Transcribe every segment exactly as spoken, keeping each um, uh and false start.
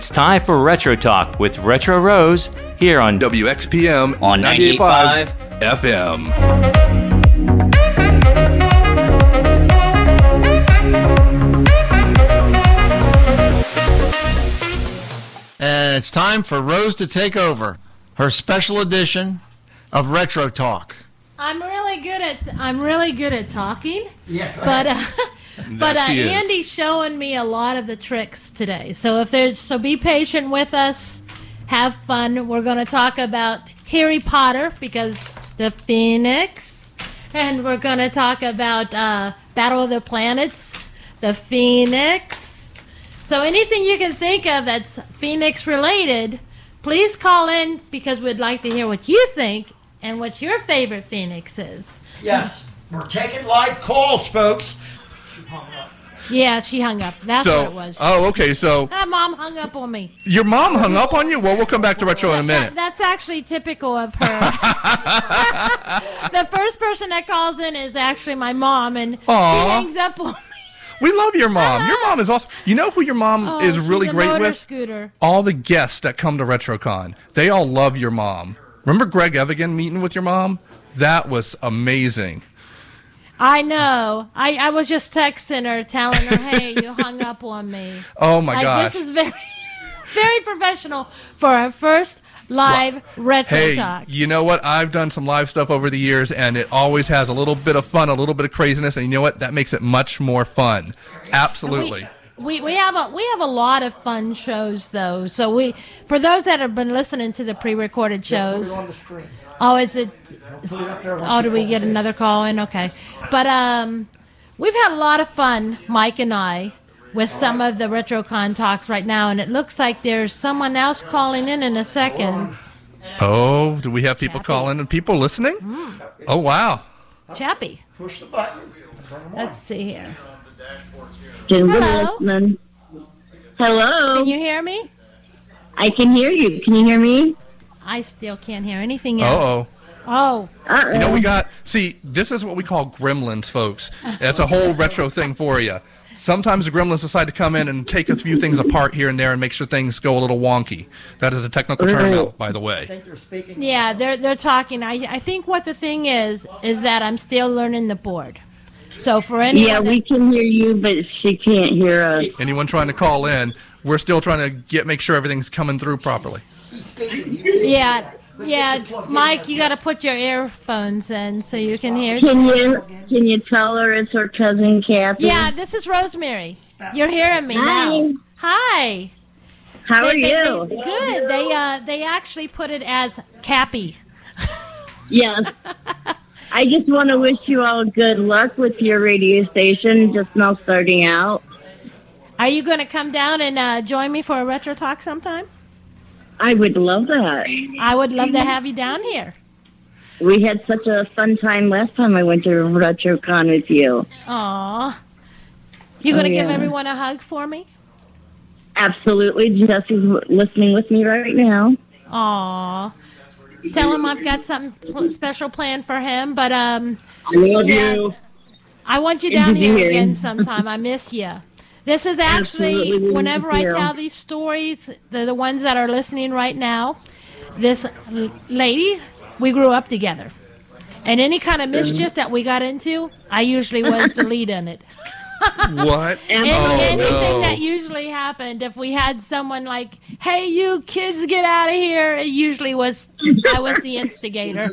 It's time for Retro Talk with Retro Rose here on W X P M on ninety-eight point five F M. And it's time for Rose to take over her special edition of Retro Talk. I'm really good at I'm really good at talking. Yeah. But uh, but uh, she is. Andy's showing me a lot of the tricks today. So if there's so be patient with us. Have fun. We're going to talk about Harry Potter because the Phoenix, and we're going to talk about uh, Battle of the Planets, the Phoenix. So anything you can think of that's Phoenix related, please call in because we'd like to hear what you think and what your favorite Phoenix is. Yes, we're taking live calls, folks. Yeah, she hung up. That's so, what it was. Oh, okay. So My mom hung up on me. your mom hung up on you? Well, we'll come back to retro in a minute. That, that's actually typical of her. The first person that calls in is actually my mom, and Aw. she hangs up on me. We love your mom. Your mom is awesome. You know who your mom Oh, is she's really a great motor with? Scooter. All the guests that come to RetroCon. They all love your mom. Remember Greg Evigan meeting with your mom? That was amazing. I know. I, I was just texting her, telling her, "Hey, you hung up on me." Oh my like, gosh. This is very, very professional for our first live retro Hey, talk. you know what? I've done some live stuff over the years, and it always has a little bit of fun, a little bit of craziness, and you know what? That makes it much more fun. Absolutely. We, we have a we have a lot of fun shows though. So we for those that have been listening to the pre-recorded shows. Put it on the screen. Oh, is it? Put it up there on Oh, do we get another call in? Okay, but um, we've had a lot of fun, Mike and I, with some of the RetroCon talks right now, and it looks like there's someone else calling in in a second. Oh, do we have people Chappie. calling and people listening? Oh, wow. Chappie, Push the button. let's see here. Hello. Hello? Listening. Hello. Can you hear me? I can hear you. Can you hear me? I still can't hear anything else. Uh-oh. Oh, Uh-oh. You know, we got, see, this is what we call gremlins, folks. That's a whole retro thing for you. Sometimes the gremlins decide to come in and take a few things apart here and there and make sure things go a little wonky. That is a technical term, Right. out, by the I way. think they're speaking. yeah, they're they're talking. I I think what the thing is is that I'm still learning the board. So for anyone, Yeah, we that- can hear you, but she can't hear us. Anyone trying to call in, we're still trying to get make sure everything's coming through properly. She's speaking. You- yeah, yeah, Mike, you got to put your earphones in so you can hear. Can you can you tell her it's her cousin Kathy? Yeah, this is Rosemary. You're hearing me Hi. now. Hi. How are They- they- you? they- good. They uh they actually put it as Cappy. Yes. I just want to wish you all good luck with your radio station, just now starting out. Are you going to come down and uh, join me for a retro talk sometime? I would love that. I would love to have you down here. We had such a fun time last time I went to RetroCon with you. Aw. You going to Oh, give yeah. everyone a hug for me? Absolutely. Jesse's listening with me right now. Aw. Tell him I've got something pl- special planned for him, but um, I love Yeah. you. I want you Good down to here hear. again sometime. I miss you. This is actually, Absolutely, we whenever miss I you. tell these stories, the, the ones that are listening right now, this l- lady, we grew up together. And any kind of mischief that we got into, I usually was the lead in it. What? Any, Oh, anything no. that usually happened, if we had someone like, "Hey, you kids, get out of here," it usually was I was the instigator.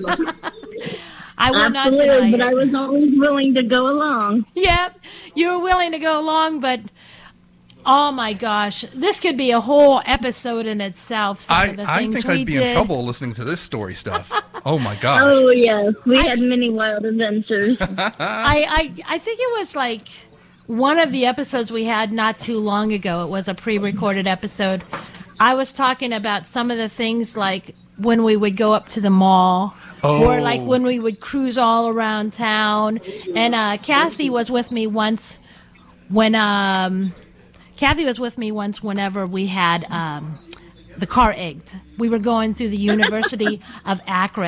I will not Absolutely, deny but it. I was always willing to go along. Yep, you were willing to go along, but oh my gosh, this could be a whole episode in itself. Some I, of the I things think we I'd be did. in trouble listening to this story stuff. Oh, my gosh. Oh, yes. We had many wild adventures. I, I I think it was like one of the episodes we had not too long ago. It was a pre-recorded episode. I was talking about some of the things like when we would go up to the mall, or Oh. like when we would cruise all around town. And uh, Kathy was with me once when um, Kathy was with me once whenever we had um, the car egged. We were going through the University of Akron.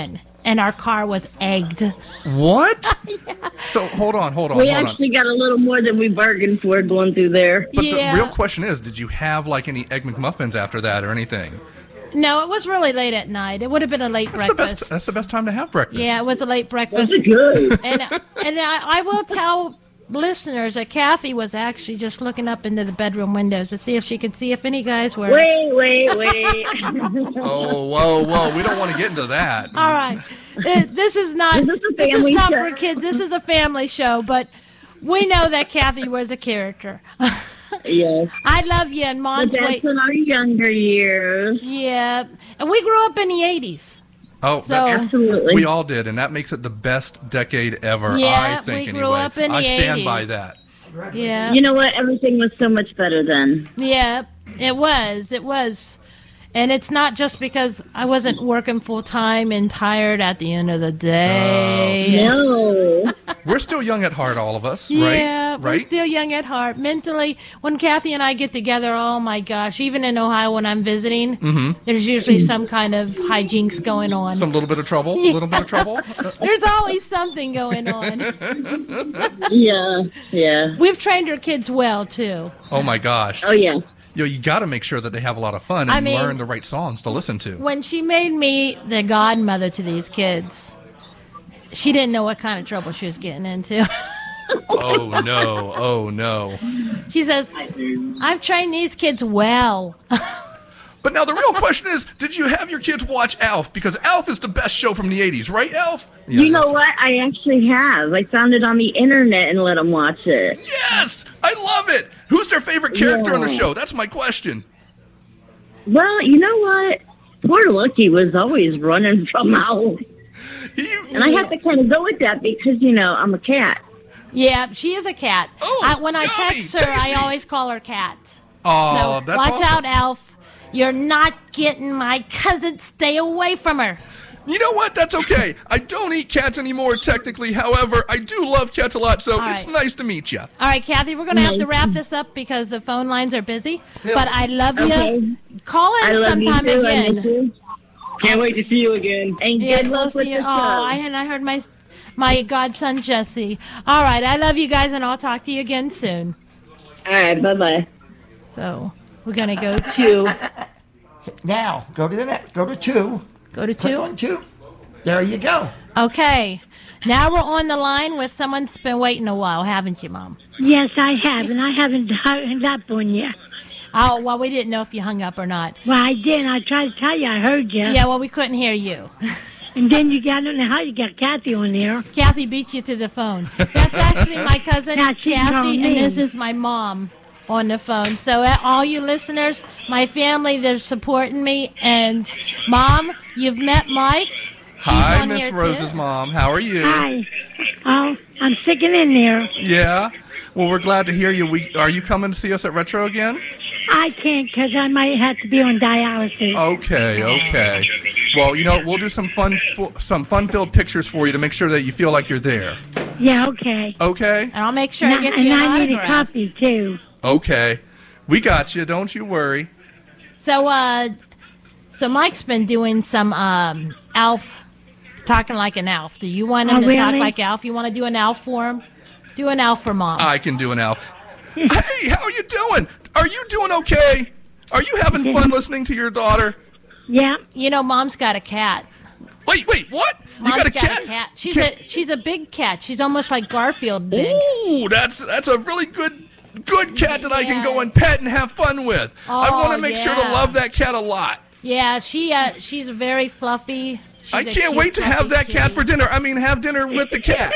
and our car was egged. What? So hold on, hold on, We hold on. actually got a little more than we bargained for going through there. But Yeah. the real question is, did you have like any Egg McMuffins after that or anything? No, it was really late at night. It would have been a late That's the breakfast. best. That's the best time to have breakfast. Yeah, it was a late breakfast. That's good. and and I, I will tell listeners that Kathy was actually just looking up into the bedroom windows to see if she could see if any guys were. Wait, wait, wait. Oh, whoa, whoa! We don't want to get into that. All right, Th- this is not This is a this is family not show. for kids. This is a family show, but we know that Kathy was a character. Yes. I love you, and But Mom's that's wait. in our younger years. Yeah, and we grew up in the eighties. Oh, So- that's, Absolutely. we all did, and that makes it the best decade ever. Yeah, I think we grew anyway. up in the I stand by eighties. that. Yeah, You know what? Everything was so much better then. yeah, it was, it was, and it's not just because I wasn't working full time and tired at the end of the day. No. We're still young at heart, all of us, right? Yeah, we're right. still young at heart. Mentally, when Kathy and I get together, oh my gosh, even in Ohio when I'm visiting, there's usually some kind of hijinks going on. Some little bit of trouble. A little bit of trouble. There's always something going on. Yeah. Yeah. We've trained our kids well, too. Oh my gosh. Oh, yeah. You know, you got to make sure that they have a lot of fun and I mean- learn the right songs to listen to. When she made me the godmother to these kids, she didn't know what kind of trouble she was getting into. Oh no! Oh no! She says, I've trained these kids well. But now the real question is, did you have your kids watch Alf? Because Alf is the best show from the eighties, right, Alf? You know Yes. what? I actually have. I found it on the internet and let them watch it. Yes! I love it! Who's their favorite character on the Yeah. show? That's my question. Well, you know what? Poor Lucky was always running from Owl. You, And I have to kind of go with that because, you know, I'm a cat. Yeah, she is a cat. Oh, I, when I yummy, text her, tasty. I always call her Cat. Oh, So that's watch awesome. out, Alf. You're not getting my cousin. Stay away from her. You know what? That's okay. I don't eat cats anymore, technically. However, I do love cats a lot, so All it's right. nice to meet you. All right, Kathy, we're going to have to wrap this up because the phone lines are busy. But I love you. Okay. Call in I love sometime you too. I again. miss you. Can't wait to see you again. And Yeah, good we'll luck with see the you. show. Oh, I, and I heard my my godson Jesse. All right, I love you guys, and I'll talk to you again soon. All right, bye-bye. So we're gonna go to Now, go to the next. Go to two. go to Click two. on two. There you go. Okay, now we're on the line with someone's been waiting a while, haven't you, Mom? Yes, I have, and I haven't hung up on you. Oh, well, we didn't know if you hung up or not. Well, I did. I tried to tell you I heard you. Yeah, well, we couldn't hear you. And then you got, I don't know how you got Kathy on there. Kathy beat you to the phone. That's actually my cousin Yeah, she's Kathy, on and me. this is my mom on the phone. So, uh, all you listeners, my family, they're supporting me. And, Mom, you've met Mike. He's Hi, on Miss here, Rose's too. mom. How are you? Hi. Oh, I'm sticking in there. Yeah. Well, we're glad to hear you. We are you coming to see us at Retro again? I can't because I might have to be on dialysis. Okay, okay. Well, you know, we'll do some fun, some fun-filled pictures for you to make sure that you feel like you're there. Yeah, okay. Okay, And I'll make sure And I get I, you and an I need a autograph. coffee, too. okay. We got you. Don't you worry. So, uh, so Mike's been doing some um, Alf, talking like an Alf. Do you want him Oh, to talk really? like Alf? You want to do an Alf for him? Do an Alf for Mom. I can do an Alf. Hey, how are you doing? Are you doing okay? Are you having fun listening to your daughter? Yeah. You know, Mom's got a cat. Wait, wait, what? You Mom's got a cat? She's Cat- a she's a big cat. She's almost like Garfield big. Ooh, that's that's a really good good cat that I can Yeah. go and pet and have fun with. I Oh, want to make sure to yeah. love that cat a lot. Yeah, she uh she's very fluffy. She's I a can't cute, wait to have fluffy that cat kitty. for dinner. I mean, have dinner with the cat.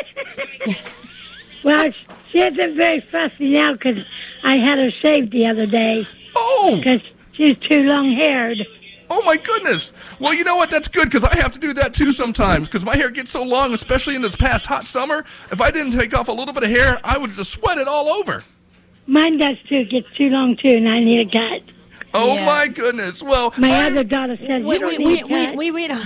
Well, she isn't very fussy now because I had her shaved the other day Oh, because she's too long-haired. oh my goodness. Well, you know what? That's good because I have to do that too sometimes because my hair gets so long, especially in this past hot summer. If I didn't take off a little bit of hair, I would just sweat it all over. Mine does, too. It gets too long, too, and I need a cut. Oh Yeah. my goodness. Well, My I- other daughter says, We you don't we need we, a cut. we, we, we don't.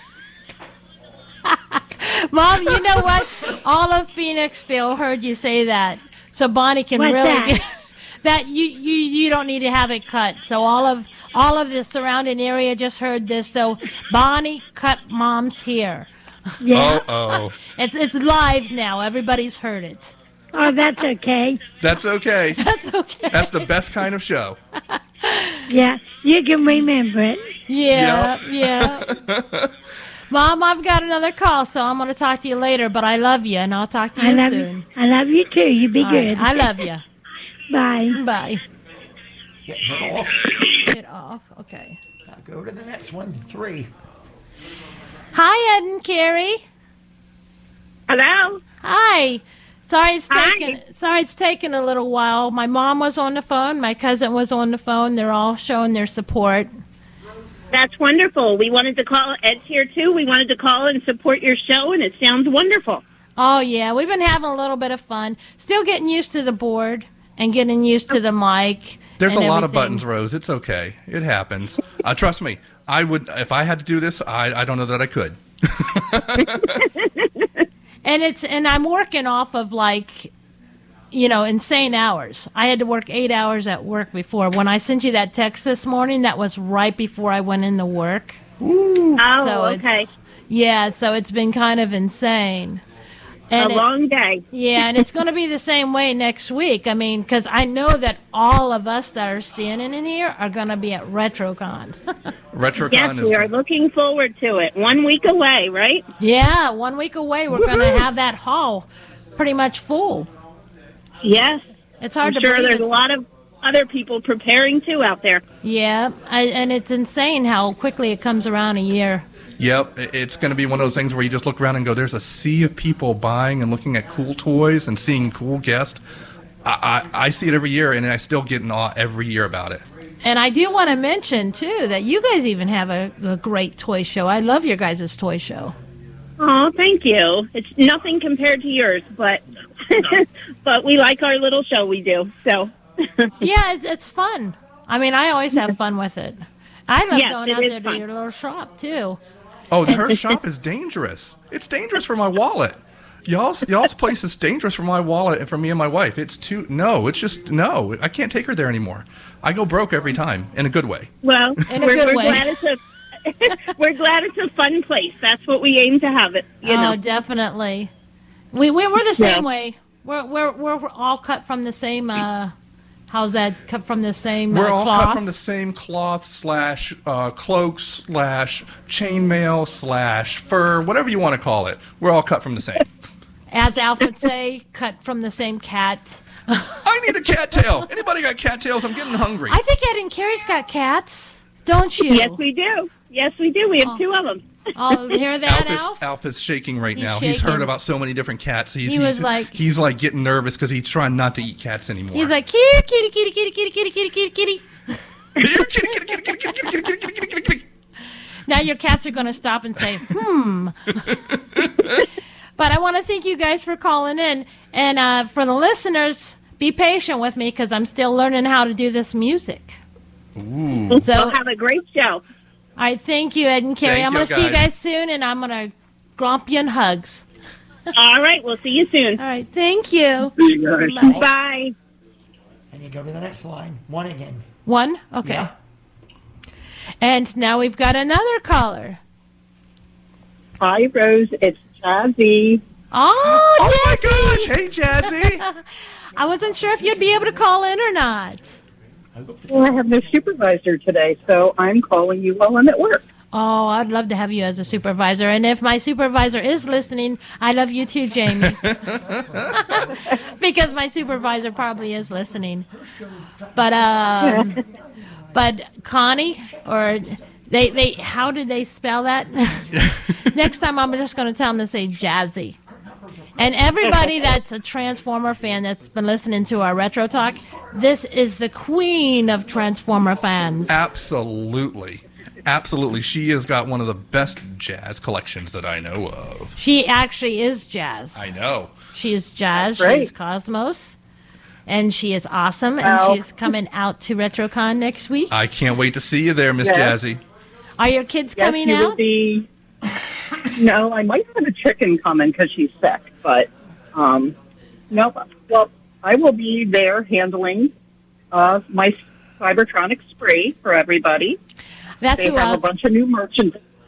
Mom, you know what? All of Phoenixville heard you say that, so Bonnie can What's really that? get that you, you you don't need to have it cut. So all of all of the surrounding area just heard this. So Bonnie cut Mom's hair. Yeah. Uh-oh. It's it's live now. Everybody's heard it. Oh, that's okay. That's okay. That's okay. That's the best kind of show. Yeah, you can remember it. Yeah, yeah. Mom, I've got another call, so I'm going to talk to you later, but I love you, and I'll talk to you I love soon. you. I love you too. You be All right, good. I love you. Bye. Bye. Get her off. Get off. Okay. Now go to the next one. Three. Hi, Ed and Carrie. Hello. Hi. Sorry it's Hi. taken sorry it's taken a little while. My mom was on the phone, my cousin was on the phone. They're all showing their support. That's wonderful. We wanted to call. Ed's here too. We wanted to call and support your show, and it sounds wonderful. Oh yeah, we've been having a little bit of fun. Still getting used to the board and getting used to the mic. There's a and lot of everything. buttons, Rose. It's okay. It happens. Uh, trust me. I would, if I had to do this, I, I don't know that I could. And it's and I'm working off of like, you know, insane hours. I had to work eight hours at work before. When I sent you that text this morning, that was right before I went into work. Oh, so okay. It's, yeah, so it's been kind of insane. A And it- long day. yeah, and it's going to be the same way next week. I mean, because I know that all of us that are standing in here are going to be at RetroCon. RetroCon Yes, is we are looking forward to it. One week away, right? Yeah, one week away, we're going to have that hall pretty much full. Yes. It's hard I'm to sure believe there's a it's- lot of other people preparing too out there. Yeah, I, and it's insane how quickly it comes around a year. Yep, i- it's going to be one of those things where you just look around and go, there's a sea of people buying and looking at cool toys and seeing cool guests. I, I, I see it every year, and I still get in awe every year about it. And I do want to mention, too, that you guys even have a, a great toy show. I love your guys' toy show. Oh, thank you. It's nothing compared to yours, but but we like our little show we do. So Yeah, it's, it's fun. I mean, I always have fun with it. I love Yes, going it out is there to fun. your little shop, too. Oh, her shop is dangerous. It's dangerous for my wallet. Y'all's y'all's place is dangerous for my wallet and for me and my wife. It's too no. It's just no. I can't take her there anymore. I go broke every time in a good way. well, In a we're, good we're way. glad it's a we're glad it's a fun place. That's what we aim to have it. You oh, know. definitely. We, we, we're the same Yeah. way. We're, we're, we're all cut from the same, uh, how's that, cut from the same We're uh, all cloth? cut from the same cloth slash uh, cloak slash chainmail slash fur, whatever you want to call it. We're all cut from the same. As Alf would say, cut from the same cat. I need a cattail. Anybody got cattails? I'm getting hungry. I think Ed and Carrie's got cats, don't you? Yes, we do. Yes, we do. We have Oh. two of them. Oh, hear that, Alf is, Alf? Alf is shaking right He's now. He's heard shaking. about so many different cats. He's, He was he's, like- he's like getting nervous because he's trying not to eat cats anymore. He's like, kitty, kitty, kitty, kitty, kitty, kitty, kitty, kitty, kitty. Here, kitty, kitty, kitty, kitty, kitty, kitty, kitty, kitty, kitty, kitty, kitty. Now your cats are going to stop and say, hmm. But I want to thank you guys for calling in. And uh, for the listeners, be patient with me because I'm still learning how to do this music. Ooh. So, We'll all have a great show. right, thank you, Ed and Carrie. Thank I'm you, going to see you guys. guys soon, and I'm going to glomp you in hugs. All right. We'll see you soon. All right, thank you. See you guys. Bye. Bye. And you go to the next line. One again. One? Okay. Yeah. And now we've got another caller. Hi, Rose. It's Jazzy. Oh, Oh my Jazzy! gosh! Hey, Jazzy. I wasn't sure if you'd be able to call in or not. Well, I have no supervisor today, so I'm calling you while I'm at work. Oh, I'd love to have you as a supervisor. And if my supervisor is listening, I love you too, Jamie. Because my supervisor probably is listening. But um, but Connie or they they how did they spell that? Next time I'm just going to tell them to say Jazzy. And everybody that's a Transformer fan that's been listening to our Retro Talk, this is the queen of Transformer fans. Absolutely. Absolutely. She has got one of the best jazz collections that I know of. She actually is jazz. I know. She is jazz. Great. She's Cosmos. And she is awesome. And Wow. she's coming out to RetroCon next week. I can't wait to see you there, Miss Yes. Jazzy. Are your kids Yes, coming you will out? be. No, I might have a chicken coming because she's sick, but um, no. Well, I will be there handling uh, my Cybertronic spray for everybody. That's They who have I a was. bunch of new merchandise.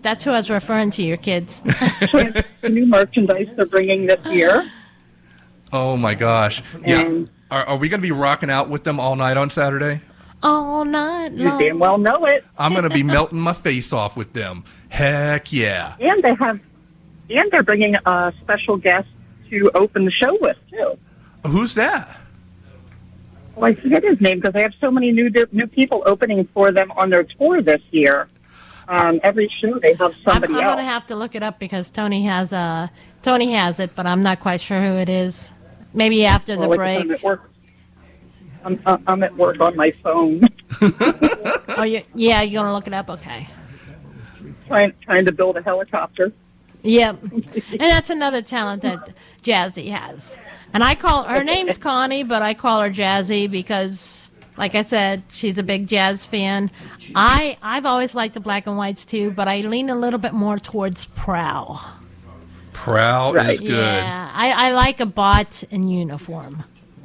that's who I was referring to, your kids. The new merchandise they're bringing this year. Oh my gosh! Yeah, And- are, are we going to be rocking out with them all night on Saturday? All night You long. damn well know it. I'm going to be melting my face off with them. Heck yeah! And they have, and they're bringing a special guest to open the show with too. Who's that? Well, I forget his name because they have so many new new people opening for them on their tour this year. Um, every show they have I'm, somebody I'm else. gonna have to look it up because Tony has uh Tony has it, but I'm not quite sure who it is. Maybe after the Well, like I said, break. I'm at work. I'm, uh, I'm at work on my phone, Oh, you, yeah, you're gonna look it up. Okay. trying trying to build a helicopter. Yep. And that's another talent that Jazzy has. And I call her name's Connie, but I call her Jazzy because, like I said, she's a big jazz fan. I I've always liked the black and whites too, but I lean a little bit more towards Prowl. Prowl is Right. good. Yeah, I, I like a bot in uniform.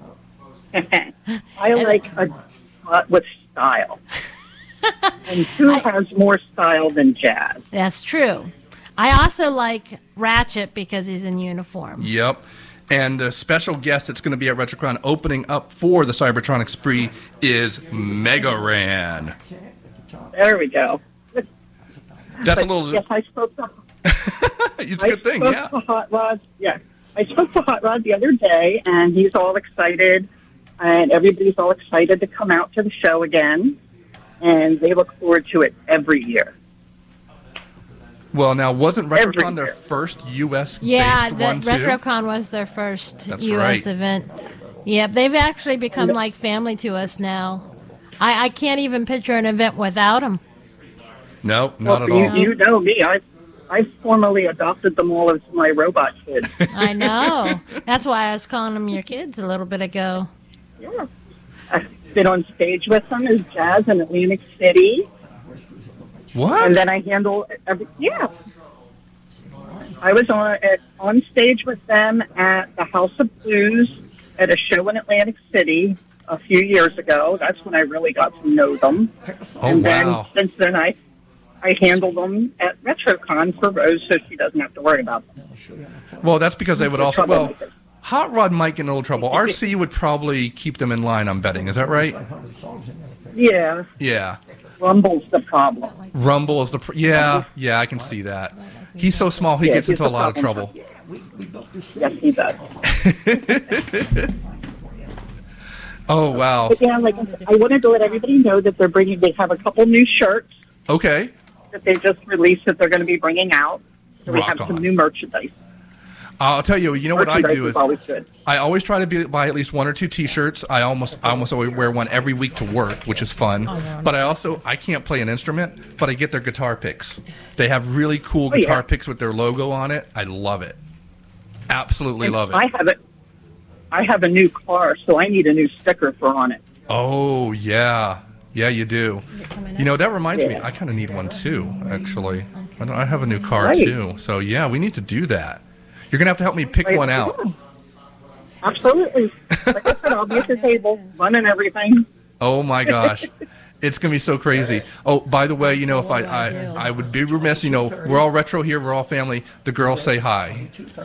I like a bot with style. And who has more style than Jazz? That's true. I also like Ratchet because he's in uniform. Yep. And the special guest that's going to be at RetroCon opening up for the Cybertronic Spree is Mega Ran. There we go. That's a little. Yes, I spoke to. It's a good thing, I yeah. spoke to Hot Rod. Yeah, I spoke to Hot Rod the other day, and he's all excited, and everybody's all excited to come out to the show again, and they look forward to it every year. Well, now wasn't Every RetroCon their year. first U S Yeah, based the one too? RetroCon was their first That's U S right. event. Yep, they've actually become like family to us now. I, I can't even picture an event without them. No, not well, at you, all. you know me. I I formally adopted them all as my robot kids. I know. That's why I was calling them your kids a little bit ago. Yeah. I've been on stage with them as Jazz in Atlantic City, What? and then I handle every. Yeah. I was on at, on stage with them at the House of Blues at a show in Atlantic City a few years ago. That's when I really got to know them. oh, and then wow. since then, I I handle them at RetroCon for Rose, so she doesn't have to worry about them. Well, that's because they would also. Well, Troublemakers. Hot Rod might get in a little trouble. R C would probably keep them in line, I'm betting. Is that right? Yeah, Yeah. Rumble's the problem. Rumble is the. Pr- yeah, yeah, I can see that. He's so small, he Yeah, gets he's into a the lot of problem. trouble. Yes, he does. Oh, wow. But yeah, like I said, I wanted to let everybody know that they're bringing. They have a couple new shirts Okay. that they just released that they're going to be bringing out. So we Rock have some on. new merchandise. I'll tell you, you know what I Merchandise do is is always good. I always try to be, buy at least one or two T-shirts. I almost I almost always wear one every week to work, which is fun. But I also I can't play an instrument, but I get their guitar picks. They have really cool Oh, yeah. guitar picks with their logo on it. I love it. Absolutely And love it. I have it. I have a new car, so I need a new sticker for on it. Oh yeah, yeah, you do. You know that reminds me. Yeah. I kind of need one too. Actually, I, don't, I have a new car Right. too. So yeah, we need to do that. You're gonna have to help me pick Right. one out. Absolutely. Like I said, I'll be at the table, running everything. Oh my gosh. It's going to be so crazy. Oh, by the way, you know, if I, I, I would be remiss, you know, we're all retro here, we're all family. The girls say hi.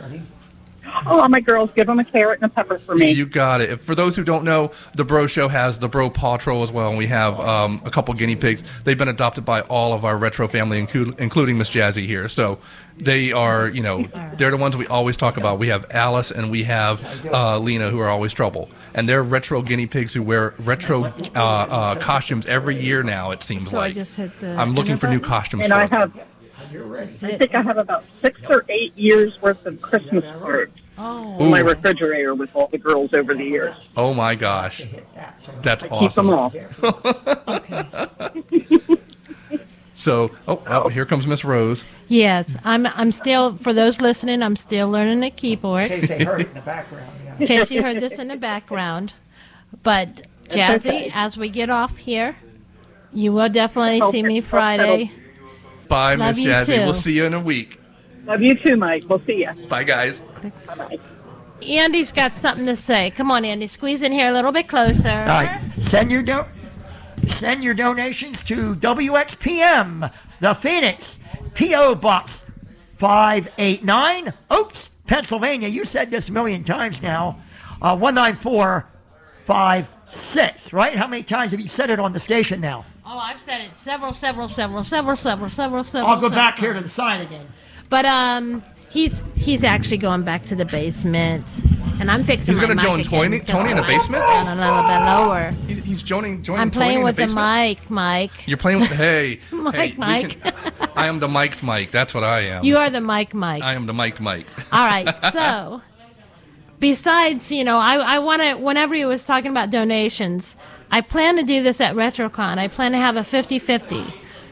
Oh, my girls, give them a carrot and a pepper for me. You got it. For those who don't know, the Bro Show has the Bro Paw Patrol as well, and we have um, a couple guinea pigs. They've been adopted by all of our retro family, inclu- including Miss Jazzy here. So they are, you know, they're the ones we always talk about. We have Alice and we have uh, Lena, who are always trouble. And they're retro guinea pigs who wear retro uh, uh, costumes every year now, it seems So I like. just hit the I'm looking enter for new button. costumes And for I them. have, I think I have about six or eight years worth of Christmas cards Oh, in my refrigerator with all the girls over the years. Oh my gosh. That's I keep them awesome. all. okay. So, oh, oh, here comes Miss Rose. Yes, I'm. I'm still. For those listening, I'm still learning the keyboard. In case they heard it in the background. Yeah. In case you heard this in the background, but Jazzy, okay. as we get off here, you will definitely Okay, see me well, Friday. Bye, Love Miss you Jazzy. too. We'll see you in a week. Love you too, Mike. We'll see you. Bye, guys. Bye-bye. Andy's got something to say. Come on, Andy, squeeze in here a little bit closer. All right. Send your do- send your donations to W X P M, the Phoenix, P O. Box five eight nine, Oaks, Pennsylvania. You said this a million times now. Uh, one nine four five six, right? How many times have you said it on the station now? Oh, I've said it several, several, several, several, several, several, several. I'll go several back here to times. the side again. But um, he's he's actually going back to the basement, and I'm fixing. He's my gonna mic join again. Tony- Tony in the basement? Down a little bit lower. He- He's joining. joining I'm Tony playing in with the, the basement? mic, Mike. You're playing with hey, Mike, hey, we Mike. can- I am the mic'd Mike. That's what I am. You are the mic, Mike. I am the mic'd Mike. All right, so besides, you know, I, I want to, whenever he was talking about donations, I plan to do this at RetroCon. I plan to have a fifty-fifty.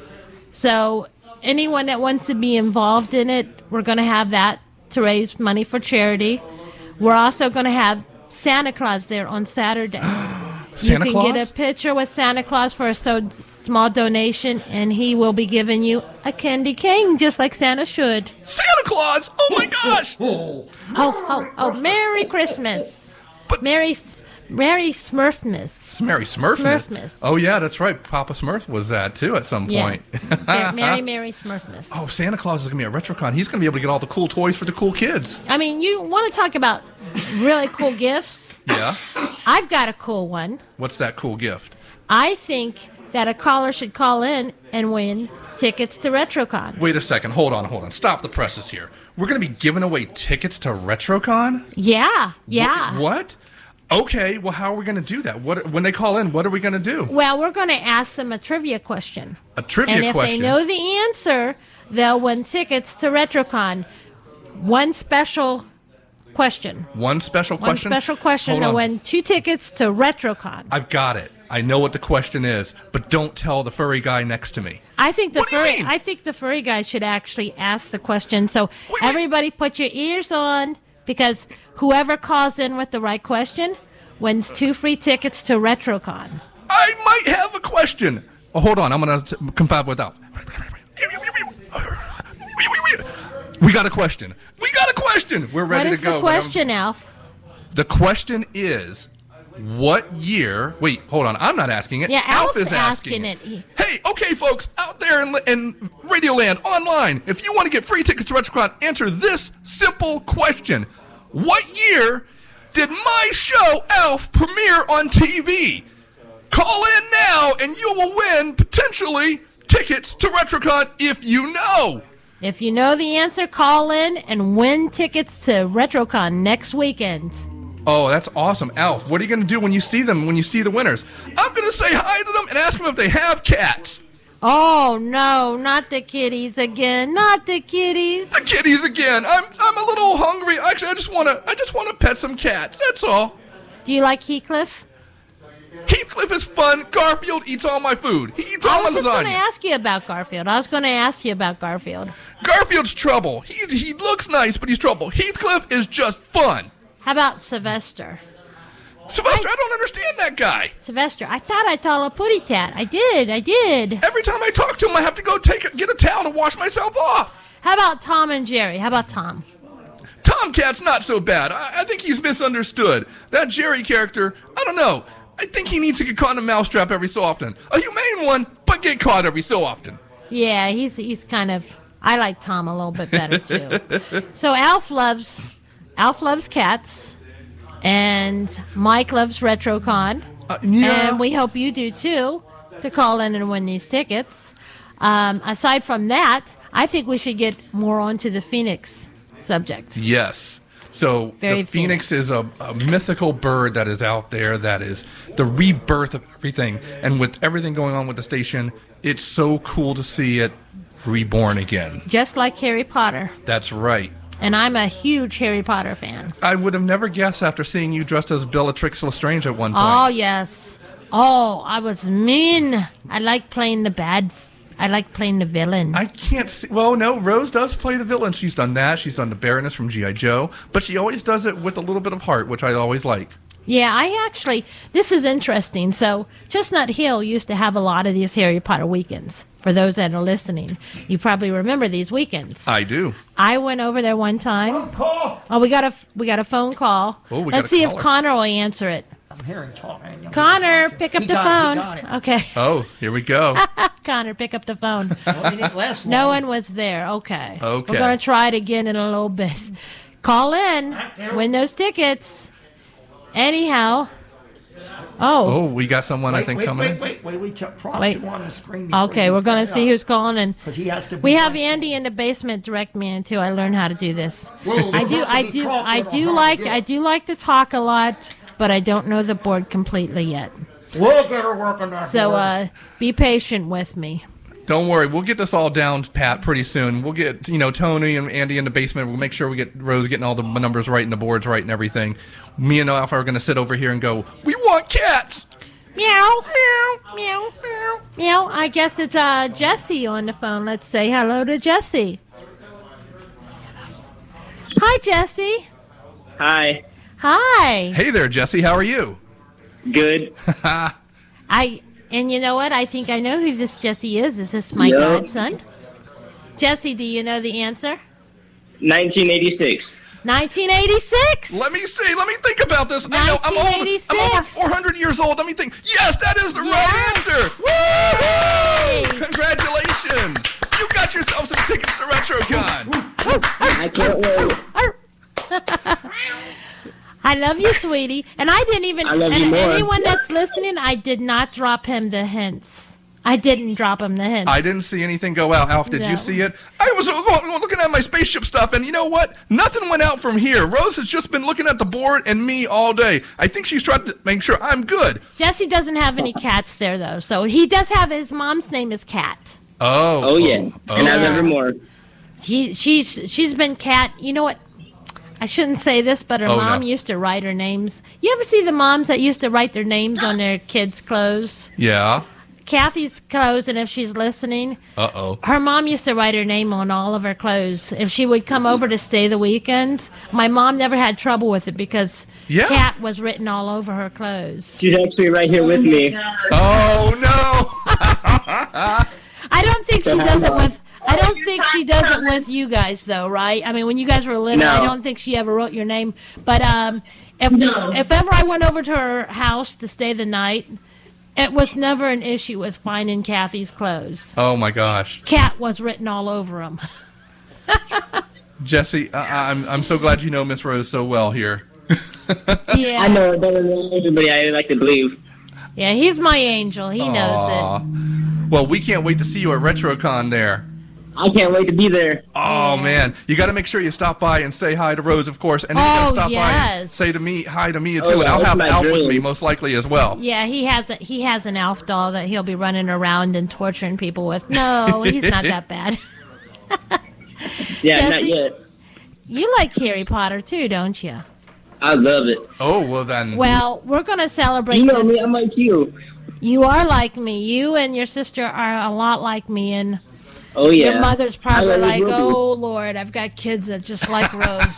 So anyone that wants to be involved in it, we're going to have that to raise money for charity. We're also going to have Santa Claus there on Saturday. Santa you can Claus? get a picture with Santa Claus for a so small donation, and he will be giving you a candy cane, just like Santa should. Santa Claus! Oh my gosh! Oh, oh, oh! Merry Christmas! But- Merry, Merry Smurfmas! It's Mary Smurfmas. Smurfmas. Oh yeah, that's right. Papa Smurf was that too at some Yeah. point. Yeah, Merry, Merry Smurfmas. Oh, Santa Claus is gonna be at RetroCon. He's gonna be able to get all the cool toys for the cool kids. I mean, you want to talk about really cool gifts? Yeah. I've got a cool one. What's that cool gift? I think that a caller should call in and win tickets to RetroCon. Wait a second. Hold on. Hold on. Stop the presses here. We're gonna be giving away tickets to RetroCon. Yeah, yeah. Wh- What? Okay. Well, how are we gonna do that? What when they call in? What are we gonna do? Well, we're going to ask them a trivia question. A trivia and if question. they know the answer, they'll win tickets to RetroCon. One special question. One special One question. special question Hold to on. win two tickets to RetroCon. I've got it. I know what the question is, but don't tell the furry guy next to me. I think the What do you furry. mean? I think the furry guy should actually ask the question. So Wait, wait. everybody, put your ears on, because whoever calls in with the right question wins two free tickets to RetroCon. I might have a question. Oh, hold on. I'm gonna t- confab with Alf. We got a question. We got a question. We're ready What is to go. the question, Alf? The question is, what year? Wait, hold on. I'm not asking it. Yeah, Alf's is asking, asking it. Hey, okay, folks, out there in, in Radioland online, if you want to get free tickets to RetroCon, answer this simple question: what year did my show Alf premiere on T V? Call in now, and you will win potentially tickets to RetroCon if you know. If you know the answer, call in and win tickets to RetroCon next weekend. Oh, that's awesome. Alf, what are you going to do when you see them, when you see the winners? I'm going to say hi to them and ask them if they have cats. Oh no, not the kitties again, not the kitties. The kitties again. I'm I'm a little hungry. Actually, I just want to I just want to pet some cats. That's all. Do you like Heathcliff? Heathcliff is fun. Garfield eats all my food. He eats I all my was just going to lasagna. ask you about Garfield. I was going to ask you about Garfield. Garfield's trouble. He's, he looks nice, but he's trouble. Heathcliff is just fun. How about Sylvester? Sylvester, I don't understand that guy. Sylvester, I thought I told a putty tat. I did, I did. Every time I talk to him, I have to go take a, get a towel to wash myself off. How about Tom and Jerry? How about Tom? Tomcat's not so bad. I, I think he's misunderstood. That Jerry character, I don't know. I think he needs to get caught in a mousetrap every so often. A humane one, but get caught every so often. Yeah, he's he's kind of. I like Tom a little bit better too. So Alf loves Alf loves cats, and Mike loves RetroCon, Uh, yeah. and we hope you do too, to call in and win these tickets. Um, aside from that, I think we should get more onto the Phoenix subject. Yes. So Very the Phoenix, is a, a mythical bird that is out there that is the rebirth of everything. And with everything going on with the station, it's so cool to see it reborn again. Just like Harry Potter. That's right. And I'm a huge Harry Potter fan. I would have never guessed after seeing you dressed as Bellatrix Lestrange at one point. Oh, yes. Oh, I was mean. I like playing the bad. I like playing the villain. I can't see. Well, no, Rose does play the villain. She's done that. She's done the Baroness from G I. Joe. But she always does it with a little bit of heart, which I always like. Yeah, I actually, this is interesting. So, Chestnut Hill used to have a lot of these Harry Potter weekends. For those that are listening, you probably remember these weekends. I do. I went over there one time. Oh, we got a we got a phone call. Oh, we got Let's a see if caller. Connor will answer it. I'm hearing talking. Connor, pick up He the got it, he phone. got it. Okay. Oh, here we go. Connor, pick up the phone. Well, it didn't last No long. one was there. Okay. Okay. We're going to try it again in a little bit. Call in. Win those tickets. Anyhow. Oh. Oh, we got someone I Wait, think wait, coming wait, in. wait, wait, wait, wait. Props Wait. him on the screen. before Okay, you we're going pick to it see up. who's calling. And 'Cause he has to be we have right. Andy in the basement direct me into. I learned how to do this. Well, I you do have to I be do confident I on do how to like do it. I do like to talk a lot, but I don't know the board completely yet. We'll get her working that So board. uh be patient with me. Don't worry, we'll get this all down, Pat, pretty soon. We'll get, you know, Tony and Andy in the basement. We'll make sure we get Rose getting all the numbers right and the boards right and everything. Me and Alpha are going to sit over here and go, we want cats! Meow. Meow. Meow. Meow. Meow. I guess it's uh Jesse on the phone. Let's say hello to Jesse. Hi, Jesse. Hi. Hi. Hey there, Jesse, how are you? Good. I and you know what? I think I know who this Jesse is. Is this my Yeah. godson? Jesse, do you know the answer? nineteen eighty-six. nineteen eighty-six. Let me see, let me think about this. I know, I'm old. I'm over four hundred years old. Let me think. Yes, that is the right answer! Woo! Congratulations! You got yourself some tickets to RetroCon. I can't wait. I love you, sweetie. And I didn't even. I love and you more. anyone that's listening, I did not drop him the hints. I didn't drop him the hints. I didn't see anything go out. Alf, did No. you see it? I was uh, looking at my spaceship stuff, and you know what? Nothing went out from here. Rose has just been looking at the board and me all day. I think she's trying to make sure I'm good. Jesse doesn't have any cats there, though. So he does have his mom's name is Cat. Oh. Oh, yeah. Oh. And I Yeah. love her more. She she's she's been Cat. You know what? I shouldn't say this, but her Oh, mom no. used to write her names. You ever see the moms that used to write their names on their kids' clothes? Yeah. Kathy's clothes, and if she's listening, Uh-oh. her mom used to write her name on all of her clothes. If she would come over to stay the weekend, my mom never had trouble with it because Yeah. Cat was written all over her clothes. She's actually right here with me. Oh, no. I don't think she does it with. I don't think she does it with you guys, though, right? I mean, when you guys were little, No. I don't think she ever wrote your name. But um, if if ever I went over to her house to stay the night, it was never an issue with finding Kathy's clothes. Oh, my gosh. Cat was written all over them. Jesse, I- I'm, I'm so glad you know Miss Rose so well here. Yeah. I know it better than everybody I like to believe. Yeah, he's my angel. He knows Aw. it. Well, we can't wait to see you at RetroCon there. I can't wait to be there. Oh, man. You got to make sure you stop by and say hi to Rose, of course. And then you got Oh, to stop by and yes. say to me, hi to me, too. Oh, and yeah, I'll that's have my Alf with dream. me, most likely, as well. Yeah, he has a he has an Alf doll that he'll be running around and torturing people with. No, he's not that bad. Yeah, Jesse? not yet. You like Harry Potter too, don't you? I love it. Oh, well, then. Well, we're going to celebrate. You know this- me, I'm like you. You are like me. You and your sister are a lot like me, and Oh, yeah. your mother's probably I like, will be. "Oh Lord, I've got kids that just like Rose."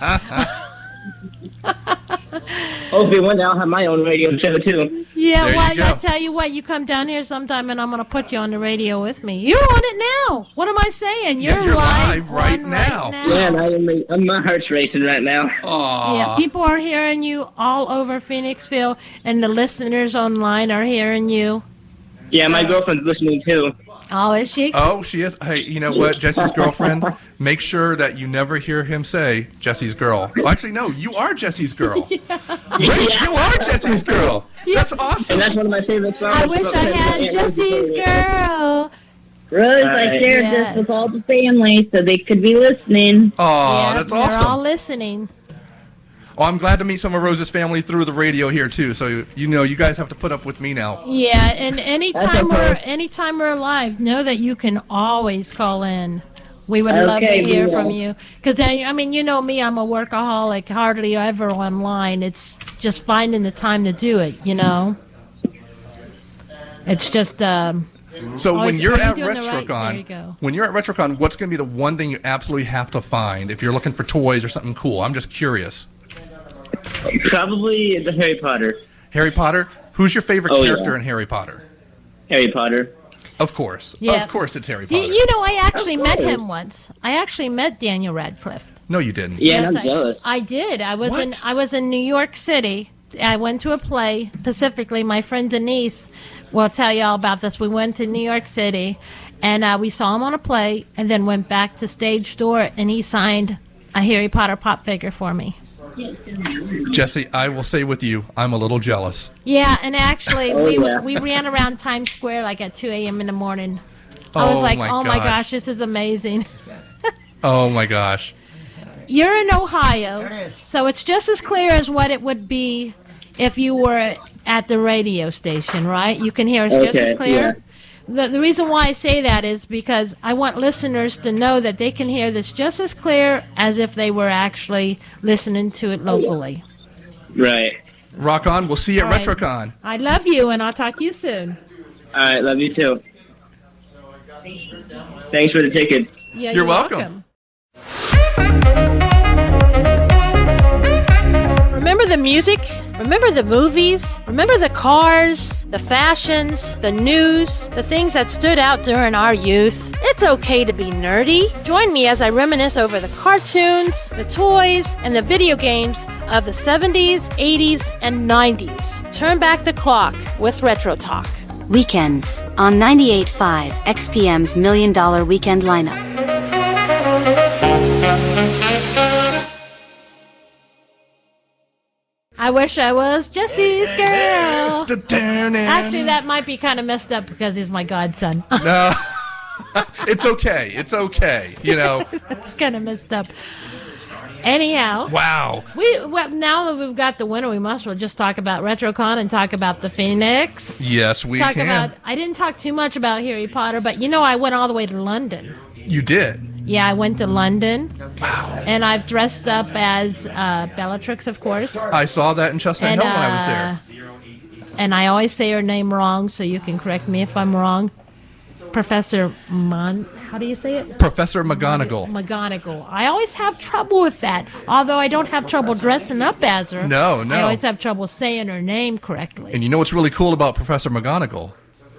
Hopefully one day I'll have my own radio show, too. Yeah, There you well, I go. tell you what, you come down here sometime, and I'm going to put you on the radio with me. You're on it now. What am I saying? You're, Yeah, you're live right on now. Yeah, and I am, I'm, my heart's racing right now. Aw. Yeah, people are hearing you all over Phoenixville, and the listeners online are hearing you. Yeah, my girlfriend's listening, too. Oh, is she? Oh, she is. Hey, you know what, Jesse's girlfriend? Make sure that you never hear him say Jesse's girl. Well, actually, no, you are Jesse's girl. Right? You are Jesse's girl. That's awesome. And that's one of my favorite songs. I wish I had Jesse's girl. Rose, I Alright. shared Yes. this with all the family so they could be listening. Aw, Yeah, that's they're awesome. all listening. Oh, I'm glad to meet some of Rose's family through the radio here too. So you know, you guys have to put up with me now. Yeah, and anytime okay. we're anytime we're live, know that you can always call in. We would love to Okay, hear we will. from you. Because, I mean, you know me, I'm a workaholic, hardly ever online. It's just finding the time to do it, you know? It's just, um, So Oh, when is- you're are you at doing the right- there you RetroCon, go. when you're at RetroCon, what's going to be the one thing you absolutely have to find if you're looking for toys or something cool? I'm just curious. Probably the Harry Potter. Harry Potter. Who's your favorite Oh, character yeah. in Harry Potter? Harry Potter. Of course. Yeah. Of course, it's Harry you, Potter. you know, I actually met him once. I actually met Daniel Radcliffe. No, you didn't. Yeah, Yes, and I, I'm jealous. I did. I was in What? I was in New York City, I went to a play, specifically my friend Denise will tell you all about this. We went to New York City, and uh, we saw him on a play, and then went back to Stage Door, and he signed a Harry Potter pop figure for me. Jesse, I will say with you, I'm a little jealous. Yeah, and actually, Oh, we yeah. we ran around Times Square like at two a.m. in the morning. I was Oh, like, my oh my gosh. gosh, this is amazing. Oh my gosh. You're in There it Ohio, is. so it's just as clear as what it would be if you were at the radio station, right? You can hear us just Okay, as clear. The, the reason why I say that is because I want listeners to know that they can hear this just as clear as if they were actually listening to it locally. Right. Rock on. We'll see you at All right. RetroCon. I love you, and I'll talk to you soon. All right. Love you too. Thanks for the ticket. Yeah, You're you're, welcome. Remember the music? Remember the movies? Remember the cars, the fashions, the news, the things that stood out during our youth? It's okay to be nerdy. Join me as I reminisce over the cartoons, the toys, and the video games of the seventies, eighties, and nineties. Turn back the clock with Retro Talk. Weekends on ninety-eight point five X P M's Million Dollar Weekend Lineup. I wish I was Jesse's girl. Actually, Actually, that might be kind of messed up because he's my godson. No. It's okay. It's okay. You know. That's kind of messed up. Anyhow, Wow. we well, now that we've got the winner, we must well just talk about RetroCon and talk about the Phoenix. Yes, we talk can. about. I didn't talk too much about Harry Potter, but you know, I went all the way to London. You did. Yeah, I went to London. Wow. And I've dressed up as uh, Bellatrix, of course. I saw that in Chestnut And, Hill when I was uh, there. And I always say her name wrong, so you can correct me if I'm wrong. Professor Mon. How do you say it? Professor McGonagall. McGonagall. I always have trouble with that. Although I don't have trouble dressing up as her. No, no. I always have trouble saying her name correctly. And you know what's really cool about Professor McGonagall?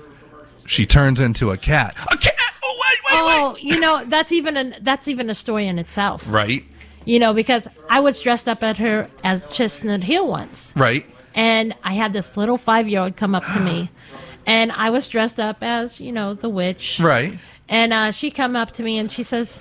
She turns into a cat. A cat! Oh, wait, wait, wait! Oh, you know, that's even a that's even a story in itself. Right, You know, because I was dressed up at her as Chestnut Hill once. right. And I had this little five-year-old come up to me. And I was dressed up as, you know, the witch. Right. And uh, she come up to me and she says,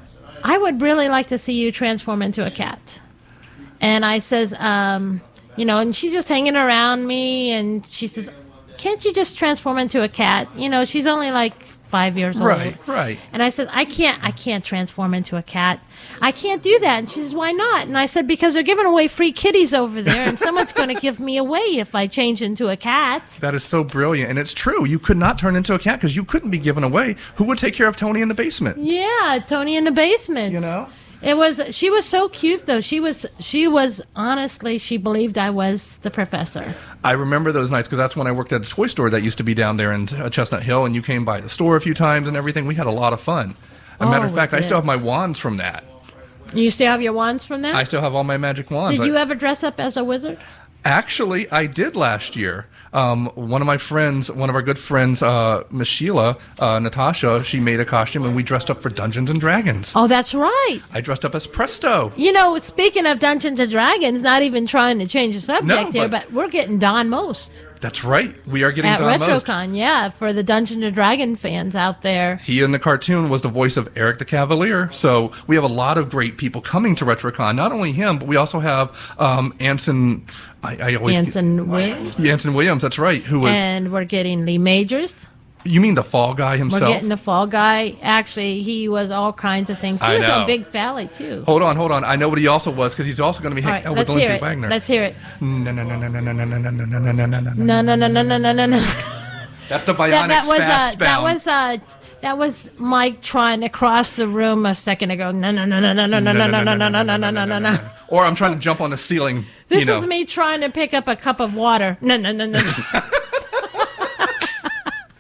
I would really like to see you transform into a cat. And I says, um, you know, and she's just hanging around me. And she says, can't you just transform into a cat? You know, she's only like five years old. Right, right. And I said, I can't, I can't transform into a cat. I can't do that. And she says, why not? And I said, because they're giving away free kitties over there, and someone's going to give me away if I change into a cat. That is so brilliant. And it's true. You could not turn into a cat because you couldn't be given away. Who would take care of Tony in the basement? Yeah, Tony in the basement. You know? It was, she was so cute though. She was, she was, honestly, she believed I was the professor. I remember those nights because that's when I worked at a toy store that used to be down there in uh, Chestnut Hill, and you came by the store a few times and everything. We had a lot of fun. As a Oh, matter of we fact, I did. still have my wands from that. You still have your wands from that? I still have all my magic wands. Did you I- ever dress up as a wizard? Actually, I did last year. Um, one of my friends, one of our good friends, uh, Miss Sheila, uh, Natasha, she made a costume and we dressed up for Dungeons and Dragons. Oh, that's right. I dressed up as Presto. You know, speaking of Dungeons and Dragons, not even trying to change the subject No, here, but- but we're getting Don Most That's right. We are getting at Don Most. RetroCon. Yeah, for the Dungeons and Dragon fans out there. He in the cartoon was the voice of Eric the Cavalier. So we have a lot of great people coming to RetroCon. Not only him, but we also have um, Anson. I, I always Anson Williams. Anson Williams. That's right. Who was? And we're getting Lee Majors. You mean the Fall Guy We're himself? getting the Fall Guy. Actually, he was all kinds of things. He I was know. on Big Valley, too. Hold on, hold on. I know what he also was because he's also going to be All hanging right, out let's with hear Lindsay it. Wagner. Let's hear it. No, no, no, no, no, no, no, no, no, no, no, no, no, no. No, no, no, no, no, no, no, no. That's the bionic That, that was fast uh, that spound. was uh, that was Mike trying to cross the room a second ago. No, no, no, no, no, no, no, no, no, no, no, no, no, no, no, no. Or I'm trying to jump on the ceiling. This you know. is me trying to pick up a cup of water. No, no, no, no.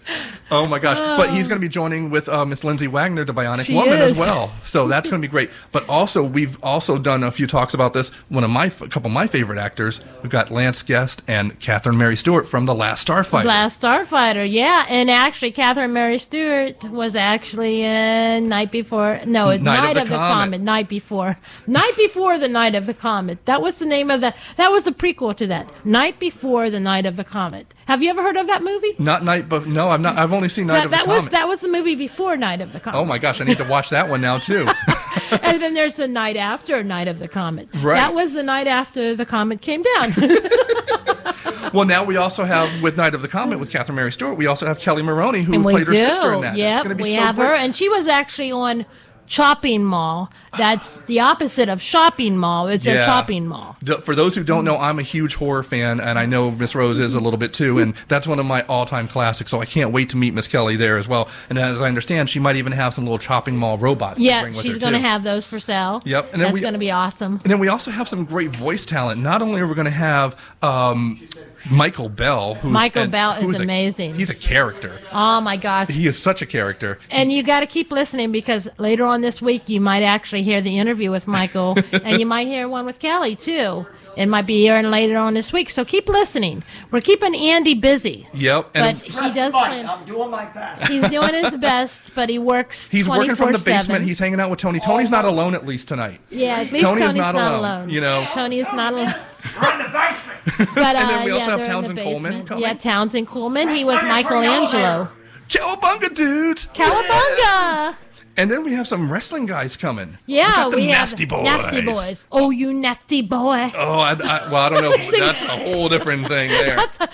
Oh my gosh! Oh. But he's going to be joining with uh, Miss Lindsay Wagner, the Bionic she Woman, is. as well. So that's going to be great. But also, we've also done a few talks about this. One of my, a couple of my favorite actors, we've got Lance Guest and Catherine Mary Stewart from The Last Starfighter. Last Starfighter, yeah. And actually, Catherine Mary Stewart was actually in Night Before. No, it's Night, Night of, the, of the Comet. Comet. Night Before. Night Before the Night of the Comet. That was the name of the. That was a prequel to that. Night Before the Night of the Comet. Have you ever heard of that movie? Not Night, but no, I've not. I've only seen Night that, of the that Comet. Was, that was the movie before Night of the Comet. Oh my gosh, I need to watch that one now too. And then there's the night after Night of the Comet. Right. That was the night after the comet came down. Well, now we also have, with Night of the Comet, with Catherine Mary Stewart, we also have Kelly Maroney, who and played we her do. sister in that. Yep, it's going to be we so have great. her, and she was actually on Chopping Mall. That's the opposite of shopping mall. It's Yeah. a chopping mall. For those who don't know, I'm a huge horror fan, and I know Miss Rose is a little bit too, and that's one of my all-time classics, so I can't wait to meet Miss Kelly there as well. And as I understand, she might even have some little chopping mall robots to Yeah, bring with she's her, going to too. have those for sale. Yep. And then That's we- going to be awesome. And then we also have some great voice talent. Not only are we going to have um, Michael Bell. Who's, Michael and, Bell is who's a- amazing. he's a character. Oh, my gosh. He is such a character. And you got to keep listening because later on this week you might actually hear the interview with Michael, and you might hear one with Kelly too. It might be airing later on this week, so keep listening. We're keeping Andy busy. Yep. But And he Press does the button. plan. I'm doing my best. He's doing his best, but he works. he's working from the basement. twenty-four seven. He's hanging out with Tony. Tony's not alone, at least tonight. Yeah, at least Tony Tony's is not, not alone, alone. You know. Tony is not alone. We're in the basement. But, uh, And then we also yeah, have they're in Townsend the Coleman basement. coming. Yeah, Townsend Coleman. He was Michelangelo. Cowabunga, dudes! Cowabunga! And then we have some wrestling guys coming. Yeah, we got the we Nasty have Boys. Nasty Boys. Oh, you nasty boy. Oh, I, I, well, I don't know. That's a whole different thing there.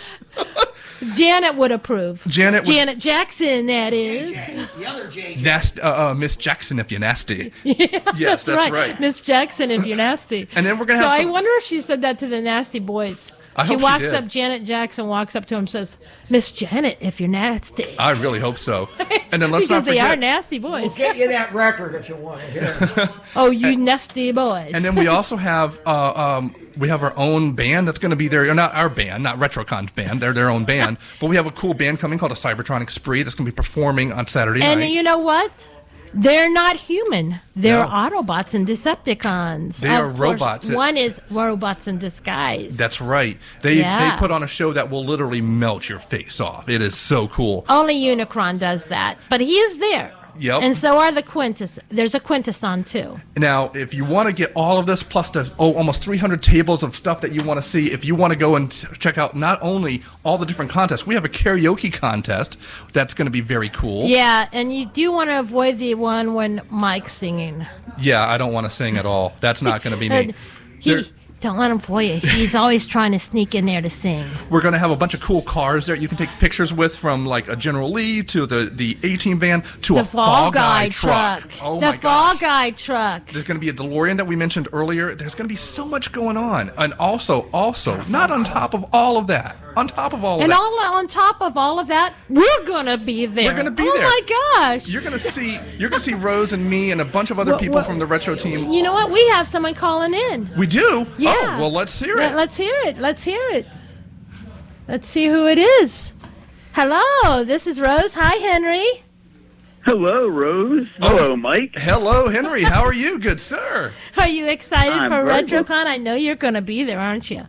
Janet would approve. Janet would- Janet Jackson, that is. The other J J. Nast, uh, uh, Miss Jackson, if you're nasty. Yeah, Yes, that's right. Miss Jackson, if you're nasty. And then we're gonna So have I some- wonder if she said that to the Nasty Boys. I she hope she walks did. up, Janet Jackson walks up to him and says, Miss Janet, if you're nasty. I really hope so. And then let's because not they forget. are nasty We'll boys. get you that record if you want to hear it. Oh, you nasty boys. And then we also have uh, um, we have our own band that's going to be there. Or not our band, not RetroCon's band. They're their own band. But we have a cool band coming called a Cybertronic Spree that's going to be performing on Saturday And night. you know what? They're not human. They're No. Autobots and Decepticons. They are Of course, robots that- One is robots in disguise. That's right. They Yeah. they put on a show that will literally melt your face off. It is so cool. Only Unicron does that, but he is there. Yep. And so are the Quintus. There's a Quintesson too. Now, if you want to get all of this plus the oh, almost three hundred tables of stuff that you want to see, if you want to go and t- check out not only all the different contests, we have a karaoke contest that's going to be very cool. Yeah, and you do want to avoid the one when Mike's singing. Yeah, I don't want to sing at all. That's not going to be me. And he, There- don't let him fool you. He's always trying to sneak in there to sing. We're going to have a bunch of cool cars there you can take pictures with, from like a General Lee to the, the A-Team van to The a Fall Guy, Guy truck. truck. Oh the my Fall gosh. Guy truck. There's going to be a DeLorean that we mentioned earlier. There's going to be so much going on. And also, also, not on top of all of that, on top of all of And that, all on top of all of that, we're gonna be there. We're gonna be oh there. Oh my gosh! you're going to see you're going to see Rose and me and a bunch of other Well, people well, from the retro team. You know what? We have someone calling in. We do? Yeah. Oh, well, let's hear Let- it. Let's hear it. Let's hear it. Let's see who it is. Hello, this is Rose. Hi, Henry. Hello, Rose. Hello, Mike. Hello, Henry. How are you, good sir? Are you excited I'm for very RetroCon? I know you're going to be there, aren't you?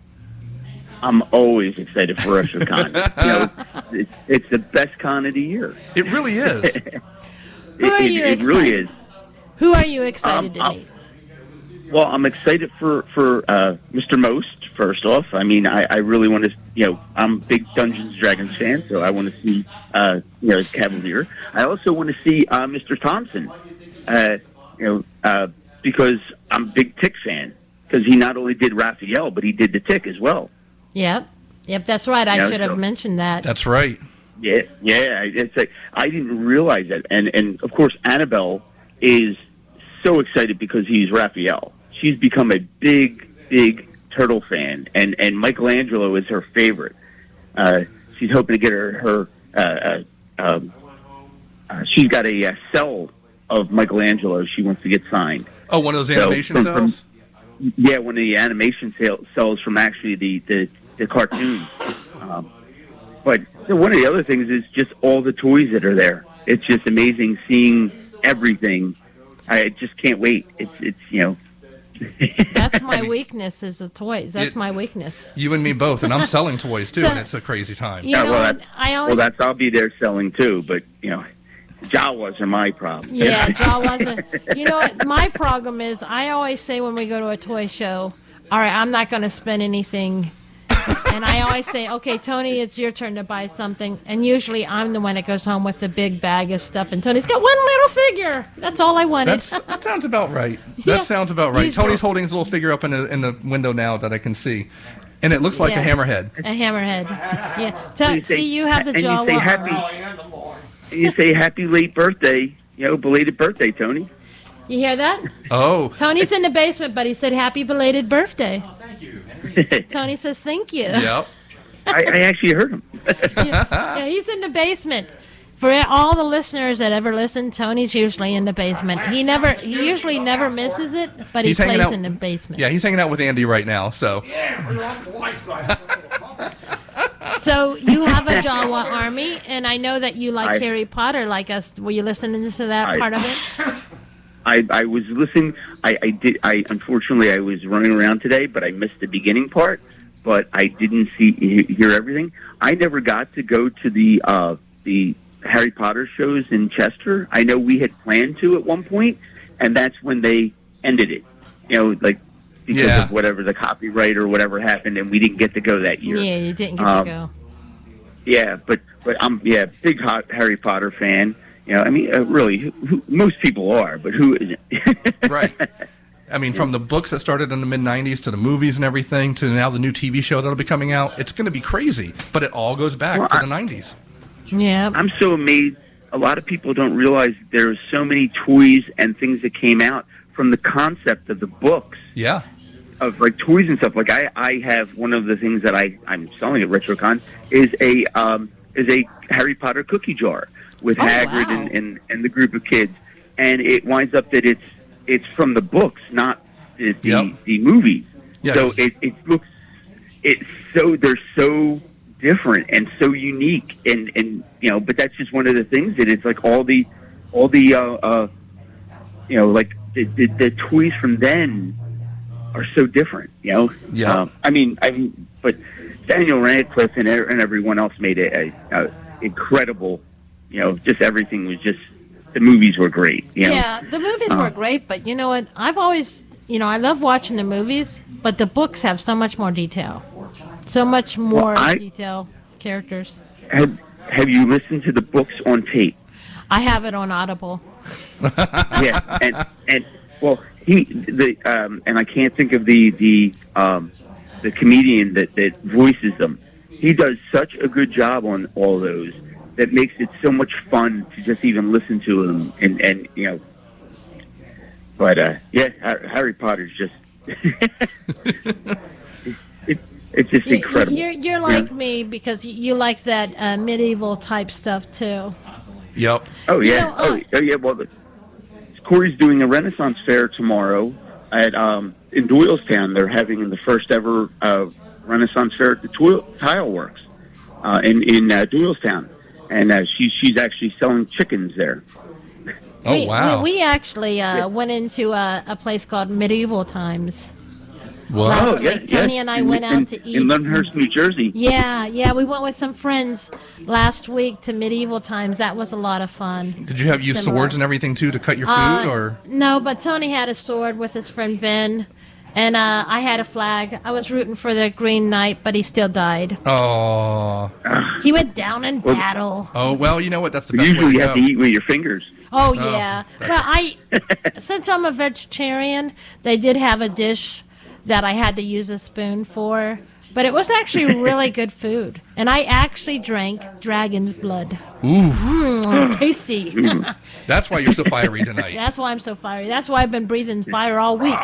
I'm always excited for RetroCon. you know, it's, it's the best con of the year. It really is. it, Who are it, you it really is. Who are you excited Um, to I'm- meet? Well, I'm excited for for uh, Mister Most. First off, I mean, I, I really want to. You know, I'm a big Dungeons and Dragons fan, so I want to see uh, you know Cavalier. I also want to see uh, Mister Thompson. Uh, you know, uh, because I'm a big Tick fan. Because he not only did Raphael, but he did the Tick as well. Yep. Yep, that's right. I Yeah, should have so- mentioned that. That's right. Yeah, yeah. It's like I didn't realize that, and and of course Annabelle is so excited because he's Raphael. She's become a big, big Turtle fan, and and Michelangelo is her favorite. Uh, she's hoping to get her her. Uh, uh, um, uh, she's got a, uh cell of Michelangelo she wants to get signed. Oh, one of those So, animation from- from- cells? Yeah, one of the animation sale, cells from actually the the, the cartoon. Um, but you know, one of the other things is just all the toys that are there. It's just amazing seeing everything. I just can't wait. It's it's you know. That's my weakness is the toys. That's It- my weakness. You and me both, and I'm selling toys too, So- and it's a crazy time. You know, well, and that's, I well, always that's I'll be there selling too. But you know, Jawas are my problem. Yeah, Jawas. are- You know what? My problem is I always say when we go to a toy show, all right, I'm not going to spend anything. And I always say, okay, Tony, it's your turn to buy something. And usually I'm the one that goes home with the big bag of stuff. And Tony's got one little figure. That's all I wanted. That's, that sounds about right. That Yeah. sounds about right. He's- Tony's holding his little figure up in the in the window now that I can see, and it looks like Yeah. a hammerhead. A hammerhead. Yeah. To- You say- see, you have the and you Jawa. say happy, and you say happy late birthday. You know, belated birthday, Tony. You hear that? Oh, Tony's in the basement, but he said happy belated birthday. Tony says thank you. yep. I, I actually heard him. Yeah, he's in the basement. For all the listeners that ever listen, Tony's usually in the basement. He never, he usually never misses it, but he He's hanging plays out- in the basement. Yeah, he's hanging out with Andy right now. So So you have a Jawa army, and I know that you like I- Harry Potter like us. Were you listening to that I- part of it? I, I was listening. I, I did. I unfortunately I was running around today, but I missed the beginning part. But I didn't see he- hear everything. I never got to go to the uh, the Harry Potter shows in Chester. I know we had planned to at one point, and that's when they ended it. You know, like because Yeah. of whatever the copyright or whatever happened, and we didn't get to go that year. Yeah, you didn't get Um, to go. Yeah, but but I'm yeah big hot Harry Potter fan. You know, I mean, uh, really, who, who, most people are, but who isn't? right. I mean, from the books that started in the mid nineties to the movies and everything to now the new T V show that'll be coming out, it's going to be crazy. But it all goes back Well, to I- the nineties. Yeah. I'm so amazed. A lot of people don't realize there's so many toys and things that came out from the concept of the books. Yeah. Of like toys and stuff. Like I, I have one of the things that I, I'm selling at RetroCon is a um, is a Harry Potter cookie jar with Oh, Hagrid wow. and, and, and the group of kids, and it winds up that it's it's from the books, not the the, Yep. the movies. Yeah, so 'cause- it, it looks it's so they're so different and so unique, and, and you know, but that's just one of the things that it's like all the all the uh, uh, you know like the, the the toys from then are so different, you know. Yeah. Um, I mean, I mean, but Daniel Radcliffe and, e- and everyone else made it a, a incredible. You know, just everything was just the movies were great. You know? Yeah, the movies Uh, were great, but you know what? I've always, you know, I love watching the movies, but the books have so much more detail, so much more I- detail, characters. Have Have you listened to the books on tape? I have it on Audible. Yeah, and and well, he the um, and I can't think of the the um, the comedian that that voices them. He does such a good job on all those that makes it so much fun to just even listen to them, and and you know. But uh, yeah, Har- Harry Potter's just it, it's just You- incredible. You're, you're like me because you, you like that uh, medieval type stuff too. Yep. Oh You yeah, know, oh, uh, oh yeah. Well, the, Corey's doing a Renaissance fair tomorrow at um, in Doylestown. They're having the first ever uh, Renaissance fair at the Tile, Tile Works uh, in in uh, Doylestown, and uh, she's she's actually selling chickens there. Oh we, wow. We, we actually uh, went into a, a place called Medieval Times. What? Last Oh, yeah, week, Tony yeah. and I in, went out in, to eat. in Lyndhurst, New Jersey. Yeah, yeah, we went with some friends last week to Medieval Times. That was a lot of fun. Did you have use Similar. swords and everything too to cut your food, Uh, or No, but Tony had a sword with his friend Ben, and uh, I had a flag. I was rooting for the Green Knight, but he still died. oh, He went down in Well- battle. oh well, you know what? That's the best way Usually, to you have go. to eat with your fingers. Oh, Oh, yeah. that's- Well, I, since I'm a vegetarian, they did have a dish that I had to use a spoon for, but it was actually really good food. And I actually drank dragon's blood. Ooh, Mm, tasty. that's why you're so fiery tonight. That's why I'm so fiery. That's why I've been breathing fire all week.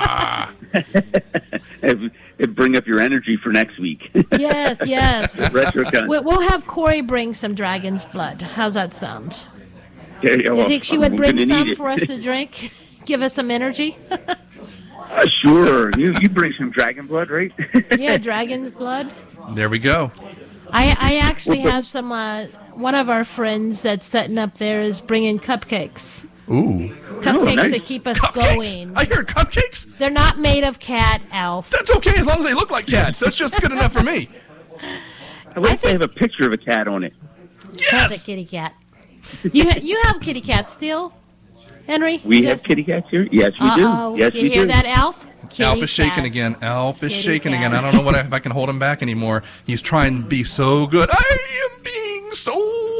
It, it bring up your energy for next week. Yes, yes. RetroCon. We- We'll have Corey bring some dragon's blood. How's that sound? Yeah, yeah, You well, think she I'm would bring gonna need some it. for us to drink? Give us some energy? Uh, sure. You you bring some dragon blood, right? Yeah, dragon's blood. There we go. I, I actually have some, uh, one of our friends that's setting up there is bringing cupcakes. Ooh. Cupcakes Oh, nice. that keep us Cupcakes? going. I hear cupcakes. They're not made of cat, Alf. That's okay as long as they look like cats. That's just good enough for me. I like to have a picture of a cat on it. Yes! That's a kitty cat. You, ha- you have kitty cats still, Henry? We You have guys- kitty cats here? Yes, we Uh-oh. do. Yes, you we hear do. that, Alf? Kitty Alf is shaking cats. again. Alf is Kitty shaking cat. again. I don't know what I, if I can hold him back anymore. He's trying to be so good. I am being so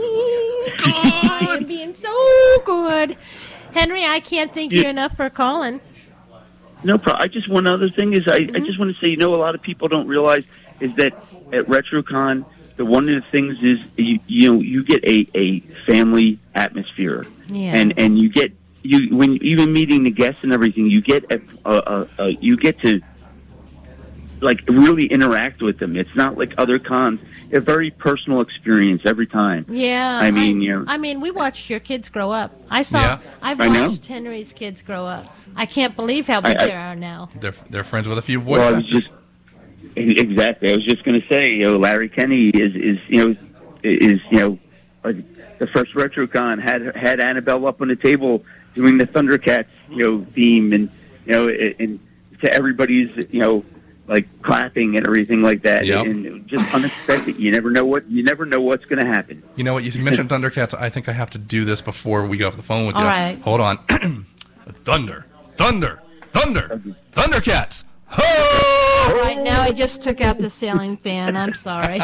I am good. being so good. Henry, I can't thank you Yeah. enough for calling. No problem. I just one other thing is I, Mm-hmm. I just want to say, you know, a lot of people don't realize is that at RetroCon, the one of the things is you, you know you get a, a family atmosphere, Yeah. and and you get you when even meeting the guests and everything, you get a, a, a, a you get to like really interact with them. It's not like other cons. A very personal experience every time. Yeah. I mean, you know, I mean, we watched your kids grow up. I saw. Yeah. I've I know. watched Henry's kids grow up. I can't believe how I- big I- they are now. They're they're friends with a few boys. Well, I was just exactly. I was just going to say, you know, Larry Kenny is is you know is you know uh, the first RetroCon had had Annabelle up on the table doing the Thundercats you know theme and you know and to everybody's you know like clapping and everything like that Yep. and just unexpected. You never know what you never know what's going to happen. You know what? You mentioned Thundercats. I think I have to do this before we get off the phone with you. All right. Hold on. Thunder, thunder, thunder, Thundercats. Ho! All right, now I just took out the ceiling fan. I'm sorry.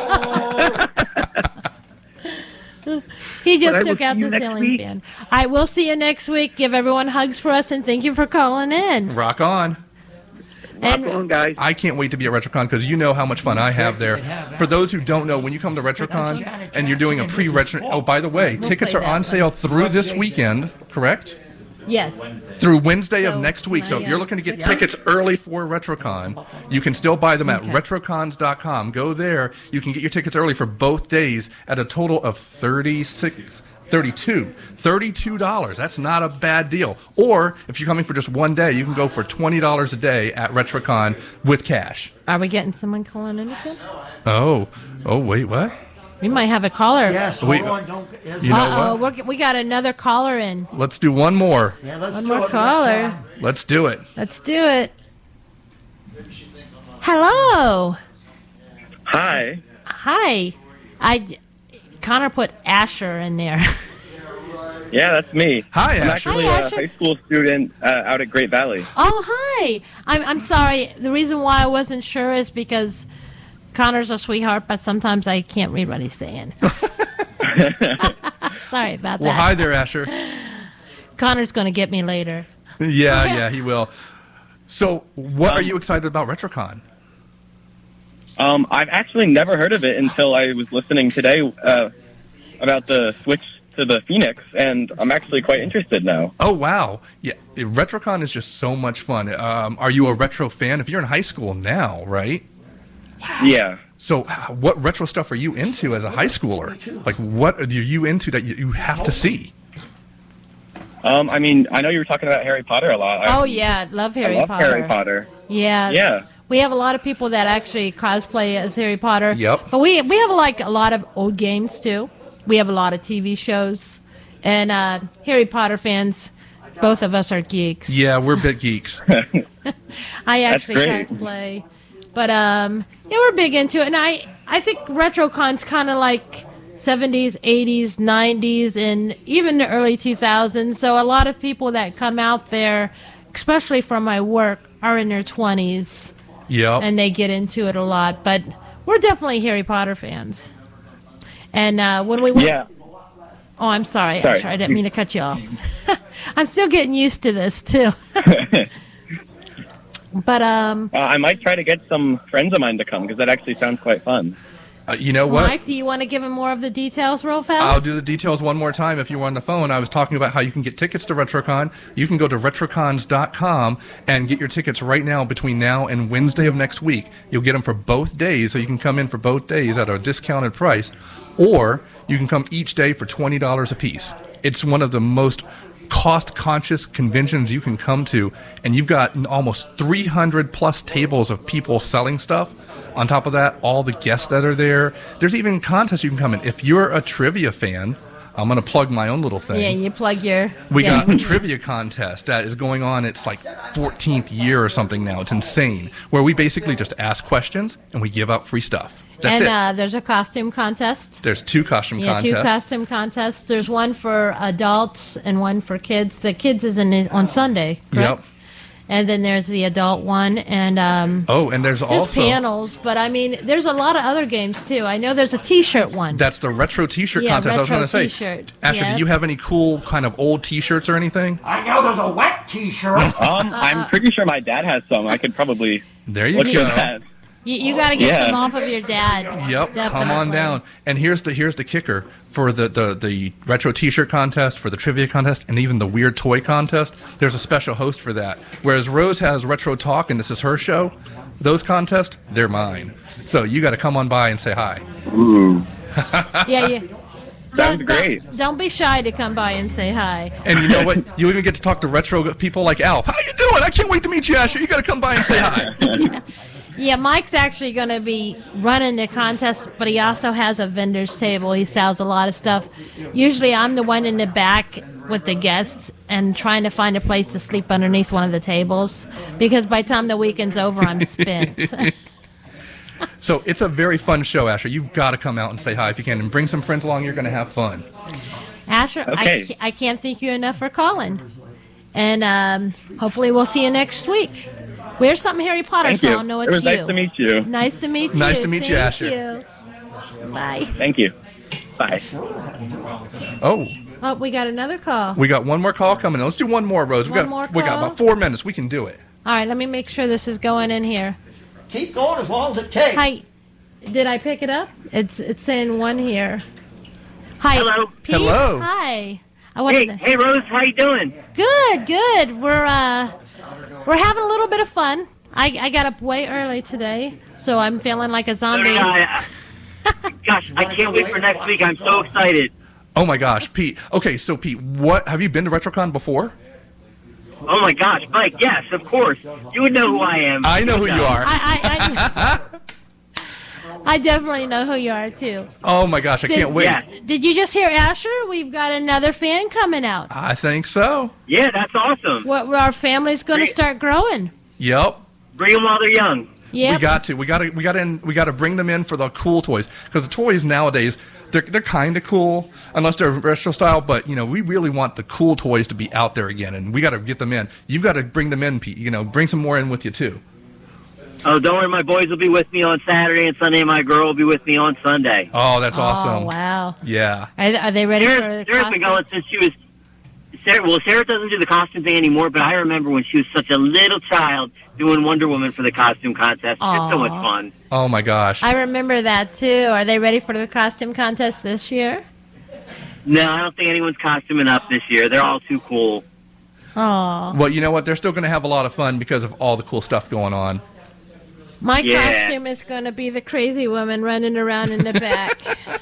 He But I just will took out see you the next ceiling week. fan. I will see you next week. Give everyone hugs for us, and thank you for calling in. Rock on. And Rock on, guys. I can't wait to be at RetroCon because you know how much fun I have there. For those who don't know, when you come to RetroCon and you're doing a pre-retro, oh, by the way, We'll tickets play are that on one. sale through this weekend, correct? yes, Through Wednesday of So, next week. So if yeah. you're looking to get tickets early for RetroCon, you can still buy them at Okay. retrocons dot com. Go there. You can get your tickets early for both days at a total of thirty-six thirty-two thirty-two dollars. That's not a bad deal. Or if you're coming for just one day, you can go for twenty dollars a day at RetroCon with cash. are we getting someone calling in again? Oh, oh, wait, what? We might have a caller. Yes, Wait, hold on, don't. Yes. You know Uh oh, what? we're, we got another caller in. Let's do one more. Yeah, let's One do more it. We got caller. time. Let's do it. Let's do it. Hello. Hi. Hi. I Connor put Asher in there. Yeah, that's me. Hi, I'm Asher. actually Hi, a Asher. high school student uh, out at Great Valley. Oh, hi. I'm I'm sorry. The reason why I wasn't sure is because Connor's a sweetheart, but sometimes I can't read what he's saying. Sorry about Well, that. hi there, Asher. Connor's going to get me later. Yeah, yeah, he will. So, what are you excited about RetroCon? Um, I've actually never heard of it until I was listening today uh, about the switch to the Phoenix, and I'm actually quite interested now. Oh, wow. Yeah, RetroCon is just so much fun. Um, are you a retro fan? If you're in high school now, right? Yeah. So, what retro stuff are you into as a high schooler? Like, what are you into that you, you have to see? Um, I mean, I know you were talking about Harry Potter a lot. I, Oh, yeah. Love Harry I love Potter. Harry Potter. Yeah. Yeah. We have a lot of people that actually cosplay as Harry Potter. Yep. But we we have like a lot of old games too. We have a lot of T V shows, and uh, Harry Potter fans. Both of us are geeks. Yeah, we're big geeks. I That's actually great. cosplay, but um, yeah, we're big into it. And I I think RetroCon's kind of like seventies, eighties, nineties, and even the early two thousands. So a lot of people that come out there, especially from my work, are in their twenties. Yep. And they get into it a lot. But we're definitely Harry Potter fans. And uh, when we went, Yeah. oh, I'm sorry, Sorry. Asher, I didn't mean to cut you off. I'm still getting used to this too. But um, Uh, I might try to get some friends of mine to come because that actually sounds quite fun. Uh, you know what? Mike, do you want to give him more of the details real fast? I'll do the details one more time if you were on the phone. I was talking about how you can get tickets to RetroCon. You can go to retrocons dot com and get your tickets right now between now and Wednesday of next week. You'll get them for both days, so you can come in for both days at a discounted price, or you can come each day for twenty dollars a piece. It's one of the most cost-conscious conventions you can come to, and you've got almost three hundred plus tables of people selling stuff. On top of that, all the guests that are there. There's even contests you can come in. If you're a trivia fan, I'm going to plug my own little thing. Yeah, you plug your... We yeah. got a trivia contest that is going on. It's like fourteenth year or something now. It's insane. Where we basically just ask questions and we give out free stuff. That's and, it. Uh, there's a costume contest. There's two costume yeah, contests. two costume contests. There's one for adults and one for kids. The kids is in on Sunday, correct? Yep. And then there's the adult one, and um, oh, and there's, there's also panels. But I mean, there's a lot of other games too. I know there's a T-shirt one. That's the retro T-shirt yeah, contest. I was retro going to say, T-shirt. Asher, yeah. do you have any cool kind of old T-shirts or anything? I know there's a wet T-shirt. Um, I'm pretty sure my dad has some. I could probably there you look go. at that. You, you got to get Yeah. them off of your dad. Yep, Definitely. come on down. And here's the here's the kicker for the, the, the retro T-shirt contest, for the trivia contest, and even the weird toy contest. There's a special host for that. Whereas Rose has Retro Talk, and this is her show. Those contests, they're mine. So you got to come on by and say hi. Ooh. Yeah, you. Sounds Don't, great. Don't, don't be shy to come by and say hi. And you know what? You even get to talk to retro people like Alf. How you doing? I can't wait to meet you, Asher. You got to come by and say hi. Yeah, Mike's actually going to be running the contest, but he also has a vendor's table. He sells a lot of stuff. Usually I'm the one in the back with the guests and trying to find a place to sleep underneath one of the tables because by the time the weekend's over, I'm spent. So it's a very fun show, Asher. You've got to come out and say hi if you can and bring some friends along. You're going to have fun. Asher, Okay. I, ca- I can't thank you enough for calling. And um, hopefully we'll see you next week. Wear something Harry Potter Thank so you. I'll know It it's was you. nice to meet you. Nice to meet you. Nice to meet you, Thank Asher. you. Bye. Thank you. Bye. Oh, Oh, we got another call. we got one more call coming in. Let's do one more, Rose. We One got more we got call? about four minutes. We can do it. All right, let me make sure this is going in here. Keep going as long as it takes. Hi. Did I pick it up? It's it's saying one here. Hi. Hello. Pete? Hello. Hi. I wanted Hey, to... hey, Rose, how you doing? Good, good. We're uh we're having a little bit of fun. I, I got up way early today, so I'm feeling like a zombie. Uh, I- gosh, I can't wait for next week. I'm so excited. Oh my gosh, Pete. Okay, so Pete, what have you been to RetroCon before? Oh my gosh, Mike, yes, of course. You would know who I am. I know who you are. I I, I, I definitely know who you are too. Oh my gosh, I Did- can't wait. Yeah, Did you just hear Asher? We've got another fan coming out. I think so. yeah, that's awesome. What our family's going to Great. start growing. Yep. Bring them while they're young. Yeah. We got to. We got to. We got to. We got to bring them in for the cool toys because the toys nowadays they're they're kind of cool unless they're retro style. But you know, we really want the cool toys to be out there again, and we got to get them in. You've got to bring them in, Pete. You know, bring some more in with you too. Oh, don't worry, my boys will be with me on Saturday and Sunday. My girl will be with me on Sunday. Oh, that's Oh, awesome. wow. Yeah. Are, are they ready for Sarah, the Sarah's been costume? going since she was. Sarah, well, Sarah doesn't do the costume thing anymore, but I remember when she was such a little child doing Wonder Woman for the costume contest. It's so much Aw. fun. Oh my gosh. I remember that too. Are they ready for the costume contest this year? No, I don't think anyone's costuming up this year. They're all too cool. Oh, Well, you know what? They're still going to have a lot of fun because of all the cool stuff going on. my Yeah. costume is going to be the crazy woman running around in the back.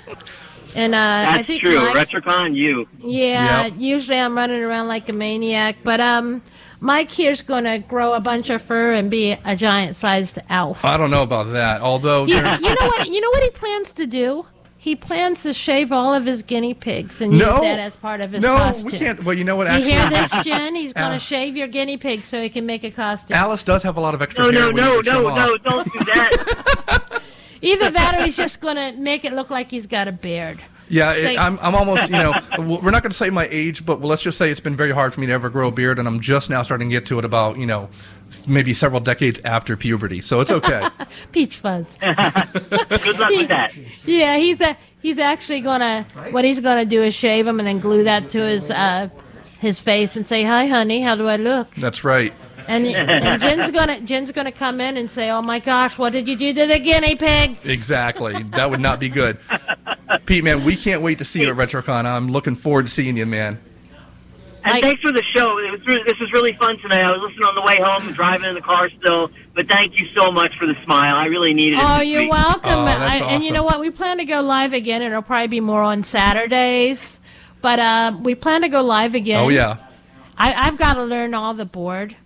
And uh, That's I think true. Mike's- Retrocon, you. Yeah, Yep. usually I'm running around like a maniac, but um, Mike here's going to grow a bunch of fur and be a giant-sized elf. I don't know about that. Although, He's, you know what? You know what he plans to do? He plans to shave all of his guinea pigs and No. use that as part of his no, costume. we can't. Well, you know what? You Actually, hear this, Jen? He's going Al- to shave your guinea pig so he can make a costume. Alice does have a lot of extra No, hair. no, when no, you trim no, off. no, don't do that. Either that or he's just going to make it look like he's got a beard. Yeah, it, Like- I'm, I'm almost, you know, w- we're not going to say my age, but let's just say it's been very hard for me to ever grow a beard, and I'm just now starting to get to it about, you know, maybe several decades after puberty. So it's okay. Peach fuzz. Good luck with that. Yeah, he's a, he's actually gonna. What he's gonna do is shave him and then glue that to his uh, his face and say, "Hi, honey, how do I look?" That's right. And, and Jen's gonna Jen's gonna come in and say, "Oh my gosh, what did you do to the guinea pigs?" Exactly. That would not be good. Pete, man, we can't wait to see you at RetroCon. I'm looking forward to seeing you, man. And Mike- thanks for the show. It was really, this was really fun tonight. I was listening on the way home and driving in the car still. But thank you so much for the smile. I really needed it. Oh, this you're week. welcome. Oh, that's I, and you awesome. know what? We plan to go live again. It'll probably be more on Saturdays, but uh, we plan to go live again. Oh, yeah. I, I've got to learn all the board.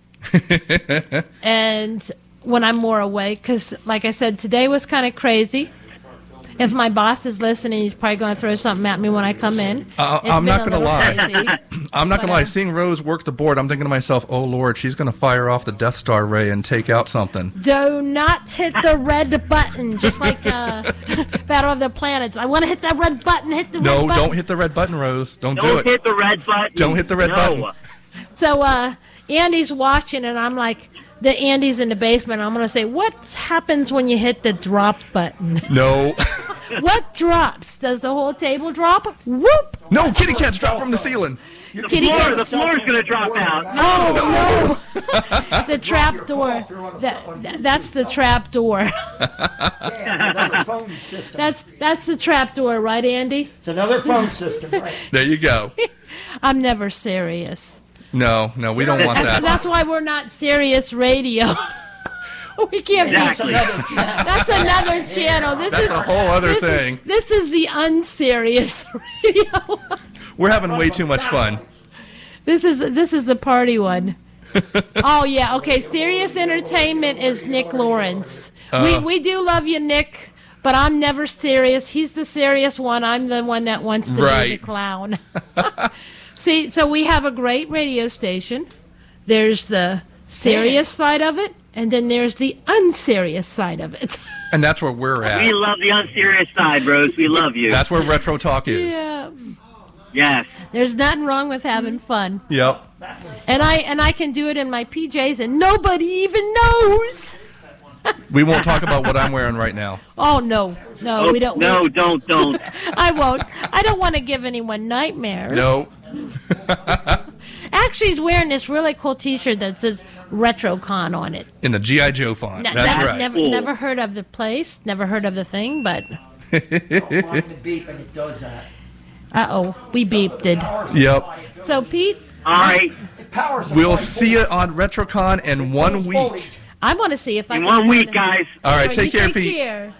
And when I'm more awake, because, like I said, today was kind of crazy. If my boss is listening, he's probably going to throw something at me when I come in. Uh, It's I'm been not a going to little lie. crazy. I'm not going But, to lie. uh, Seeing Rose work the board, I'm thinking to myself, oh, Lord, she's going to fire off the Death Star ray and take out something. Do not hit the red button, just like uh, Battle of the Planets. I want to hit that red button. Hit the No, red button. don't hit the red button, Rose. Don't, do Don't it. hit the red button. Don't hit the red No. button. So uh, Andy's watching, and I'm like, the Andy's in the basement. I'm going to say, what happens when you hit the drop button? No. What drops? Does the whole table drop? Whoop! No, kitty cats drop from the ceiling. The Kitty floor, cats- the floor's going to drop out. Oh, no. The trap door. That, that, that's the trap door. Another phone system. That's that's the trap door, right, Andy? It's another phone system, right? There you go. I'm never serious. No, no, we don't want That's, that. that's why we're not serious radio. We can't Exactly. be. That's another channel. This That's is a whole other this thing. Is, this is the unserious radio. We're having way too much fun. This is this is the party one. Oh yeah, okay. Serious Entertainment is Nick Lawrence. Uh. we we do love you, Nick, but I'm never serious. He's the serious one. I'm the one that wants to be Right. the clown. See, so we have a great radio station. There's the serious side of it, and then there's the unserious side of it. And that's where we're We at. love the unserious side, Rose. We love you. That's where Retro Talk is. Yeah. Yes. There's nothing wrong with having fun. Yep. And I and I can do it in my P Js and nobody even knows. We won't talk about what I'm wearing right now. Oh no. No, Oh, we don't. no, don't, don't. I won't. I don't want to give anyone nightmares. No. Actually, he's wearing this really cool T-shirt that says RetroCon on it. In the G I. Joe font. Ne- That's ne- right. Never, Cool. never heard of the place. Never heard of the thing. But Find the beep and it does that. uh oh, we beeped it. Yep. So Pete, All right. It powers the We'll phone see you on RetroCon in one week. I want to see if I In can one find week, him. guys. All right, You take care, take Pete. care.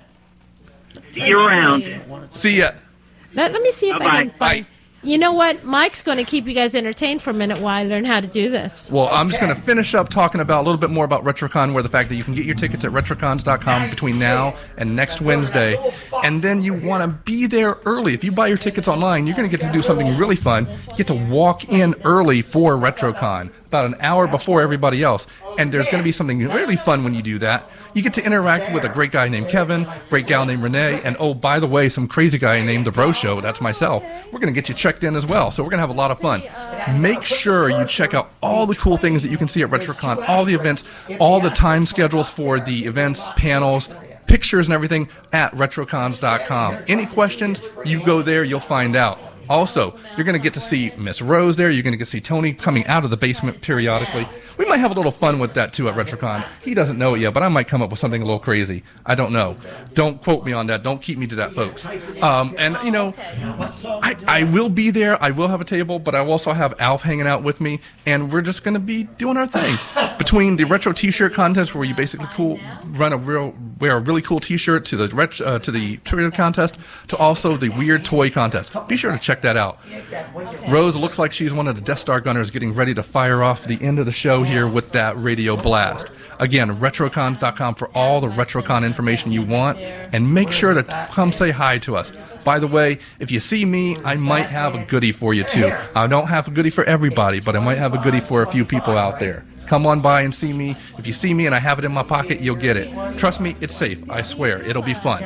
See you around. See ya. Let, let me see if I Bye-bye. can find. Bye. You know what? Mike's going to keep you guys entertained for a minute while I learn how to do this. Well, I'm just going to finish up talking about a little bit more about RetroCon, where the fact that you can get your tickets at retrocons dot com between now and next Wednesday. And then you want to be there early. If you buy your tickets online, you're going to get to do something really fun. You get to walk in early for RetroCon, about an hour before everybody else. And there's going to be something really fun when you do that. You get to interact with a great guy named Kevin, great gal named Renee, and oh, by the way, some crazy guy named The Bro Show. That's myself. We're going to get you checked in as well, so we're going to have a lot of fun. Make sure you check out all the cool things that you can see at RetroCon, all the events, all the time schedules for the events, panels, pictures, and everything at retrocons dot com. Any questions, you go there, you'll find out. Also, you're going to get to see Miss Rose there. You're going to get to see Tony coming out of the basement periodically. We might have a little fun with that, too, at RetroCon. He doesn't know it yet, but I might come up with something a little crazy. I don't know. Don't quote me on that. Don't keep me to that, folks. Um, and, you know, I, I will be there. I will have a table, but I will also have Alf hanging out with me, and we're just going to be doing our thing. Between the retro T-shirt contest, where you basically cool run a real wear a really cool T-shirt, to the ret- uh, to the Twitter contest, to also the weird toy contest. Be sure to check that out. Rose looks like she's one of the Death Star gunners getting ready to fire off the end of the show here with that radio blast. Again, retrocon dot com for all the RetroCon information you want, and make sure to come say hi to us. By the way, if you see me, I might have a goodie for you too. I don't have a goodie for everybody, but I might have a goodie for a few people out there. Come on by and see me. If you see me and I have it in my pocket, you'll get it. Trust me, it's safe. I swear, it'll be fun.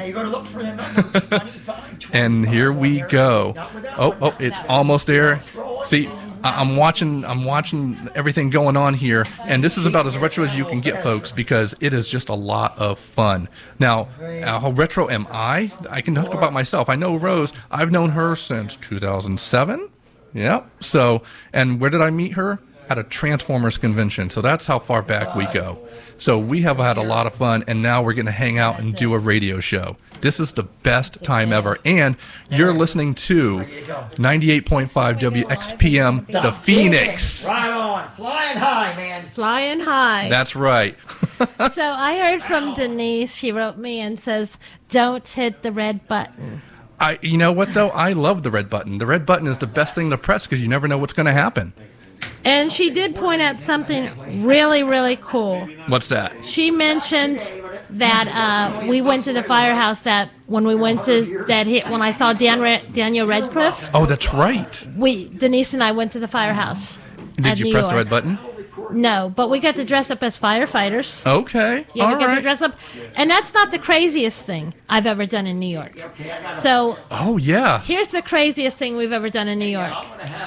And here we go. Oh, oh, it's almost there. See, I- I'm watching. I'm watching everything going on here, and this is about as retro as you can get, folks, because it is just a lot of fun. Now, uh, how retro am I? I can talk about myself. I know Rose. I've known her since two thousand seven. Yep. So, and where did I meet her? At a Transformers convention. So that's how far back we go. So we have had a lot of fun, and now we're going to hang out and do a radio show. This is the best time ever. And you're listening to ninety-eight point five W X P M, The Phoenix. Right on. Flying high, man. Flying high. That's right. So I heard from Denise. She wrote me and says, "Don't hit the red button." I, you know what, though? I love the red button. The red button is the best thing to press because you never know what's going to happen. And she did point out something really, really cool. What's that? She mentioned that uh, we went to the firehouse that when we went to that hit when I saw Dan Re- Daniel Radcliffe. Oh, that's right. We Denise and I went to the firehouse. Did at you New press York. the red button? No, but we got to dress up as firefighters. Okay. Yeah, All we got right. to dress up, and that's not the craziest thing I've ever done in New York. So Oh, yeah. here's the craziest thing we've ever done in New York.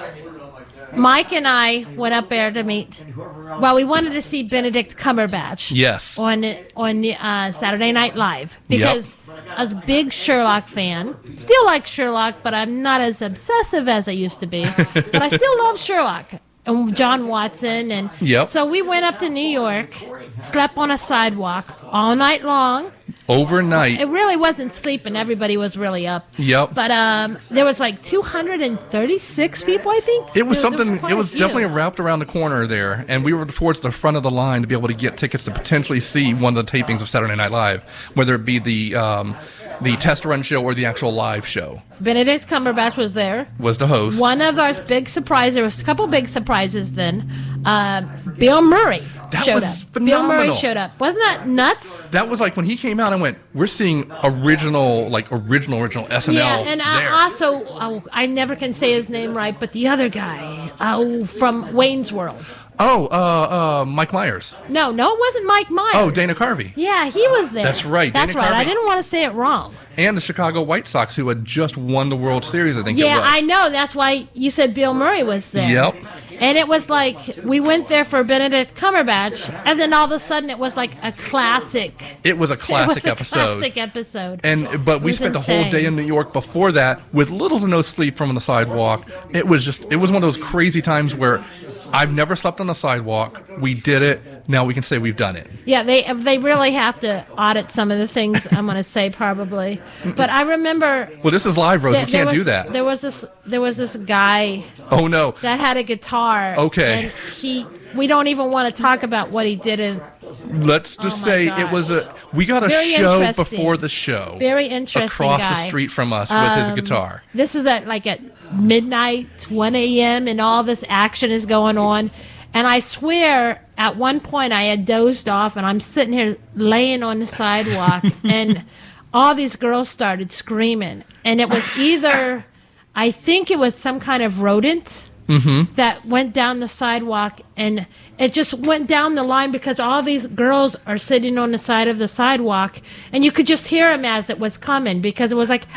Mike and I went up there to meet. Well, we wanted to see Benedict Cumberbatch. Yes. On on uh, Saturday Night Live because I was a big Sherlock fan. Still like Sherlock, but I'm not as obsessive as I used to be. But I still love Sherlock and John Watson, and Yep. so we went up to New York, slept on a sidewalk all night long. Overnight. It really wasn't sleeping. Everybody was really up. Yep. But um, there was like two hundred thirty-six people, I think. It was There- there something, quite it a was few. definitely wrapped around the corner there, and we were towards the front of the line to be able to get tickets to potentially see one of the tapings of Saturday Night Live, whether it be the um, the test run show or the actual live show. Benedict Cumberbatch was there. Was the host. One of our big surprises, there was a couple big surprises then. Uh, Bill Murray That showed was up. Bill Murray phenomenal. showed up. Wasn't that nuts? That was like when he came out and went, we're seeing original, like original, original S N L Yeah, and there. I also, oh, I never can say his name right, but the other guy, oh, from Wayne's World. Oh, uh, uh, Mike Myers. No, no, it wasn't Mike Myers. Oh, Dana Carvey. Yeah, he was there. That's right, That's Dana right. I Carvey. didn't want to say it wrong. And the Chicago White Sox, who had just won the World Series, I think Yeah, it was. I know. That's why you said Bill Murray was there. Yep. And it was like we went there for Benedict Cumberbatch, and then all of a sudden it was like a classic. It was a classic it was a episode. Classic episode. And but It we was spent the insane. whole day in New York before that with little to no sleep from on the sidewalk. It was just it was one of those crazy times where I've never slept on the sidewalk. We did it. Now we can say we've done it. Yeah, they they really have to audit some of the things I'm going to say probably. But I remember. Well, this is live, Rose. there- we can't there do was- that. There was this there was this guy Oh no. that had a guitar. Okay. And he we don't even want to talk about what he did in. Let's just Oh, my say gosh. it was a we got a Very show interesting. before the show. Very interesting across guy. the street from us with his Um, guitar. This is at like at midnight, one a.m., and all this action is going on. And I swear, at one point I had dozed off, and I'm sitting here laying on the sidewalk, and all these girls started screaming. And it was either, I think it was some kind of rodent Mm-hmm. that went down the sidewalk, and it just went down the line because all these girls are sitting on the side of the sidewalk, and you could just hear them as it was coming because it was like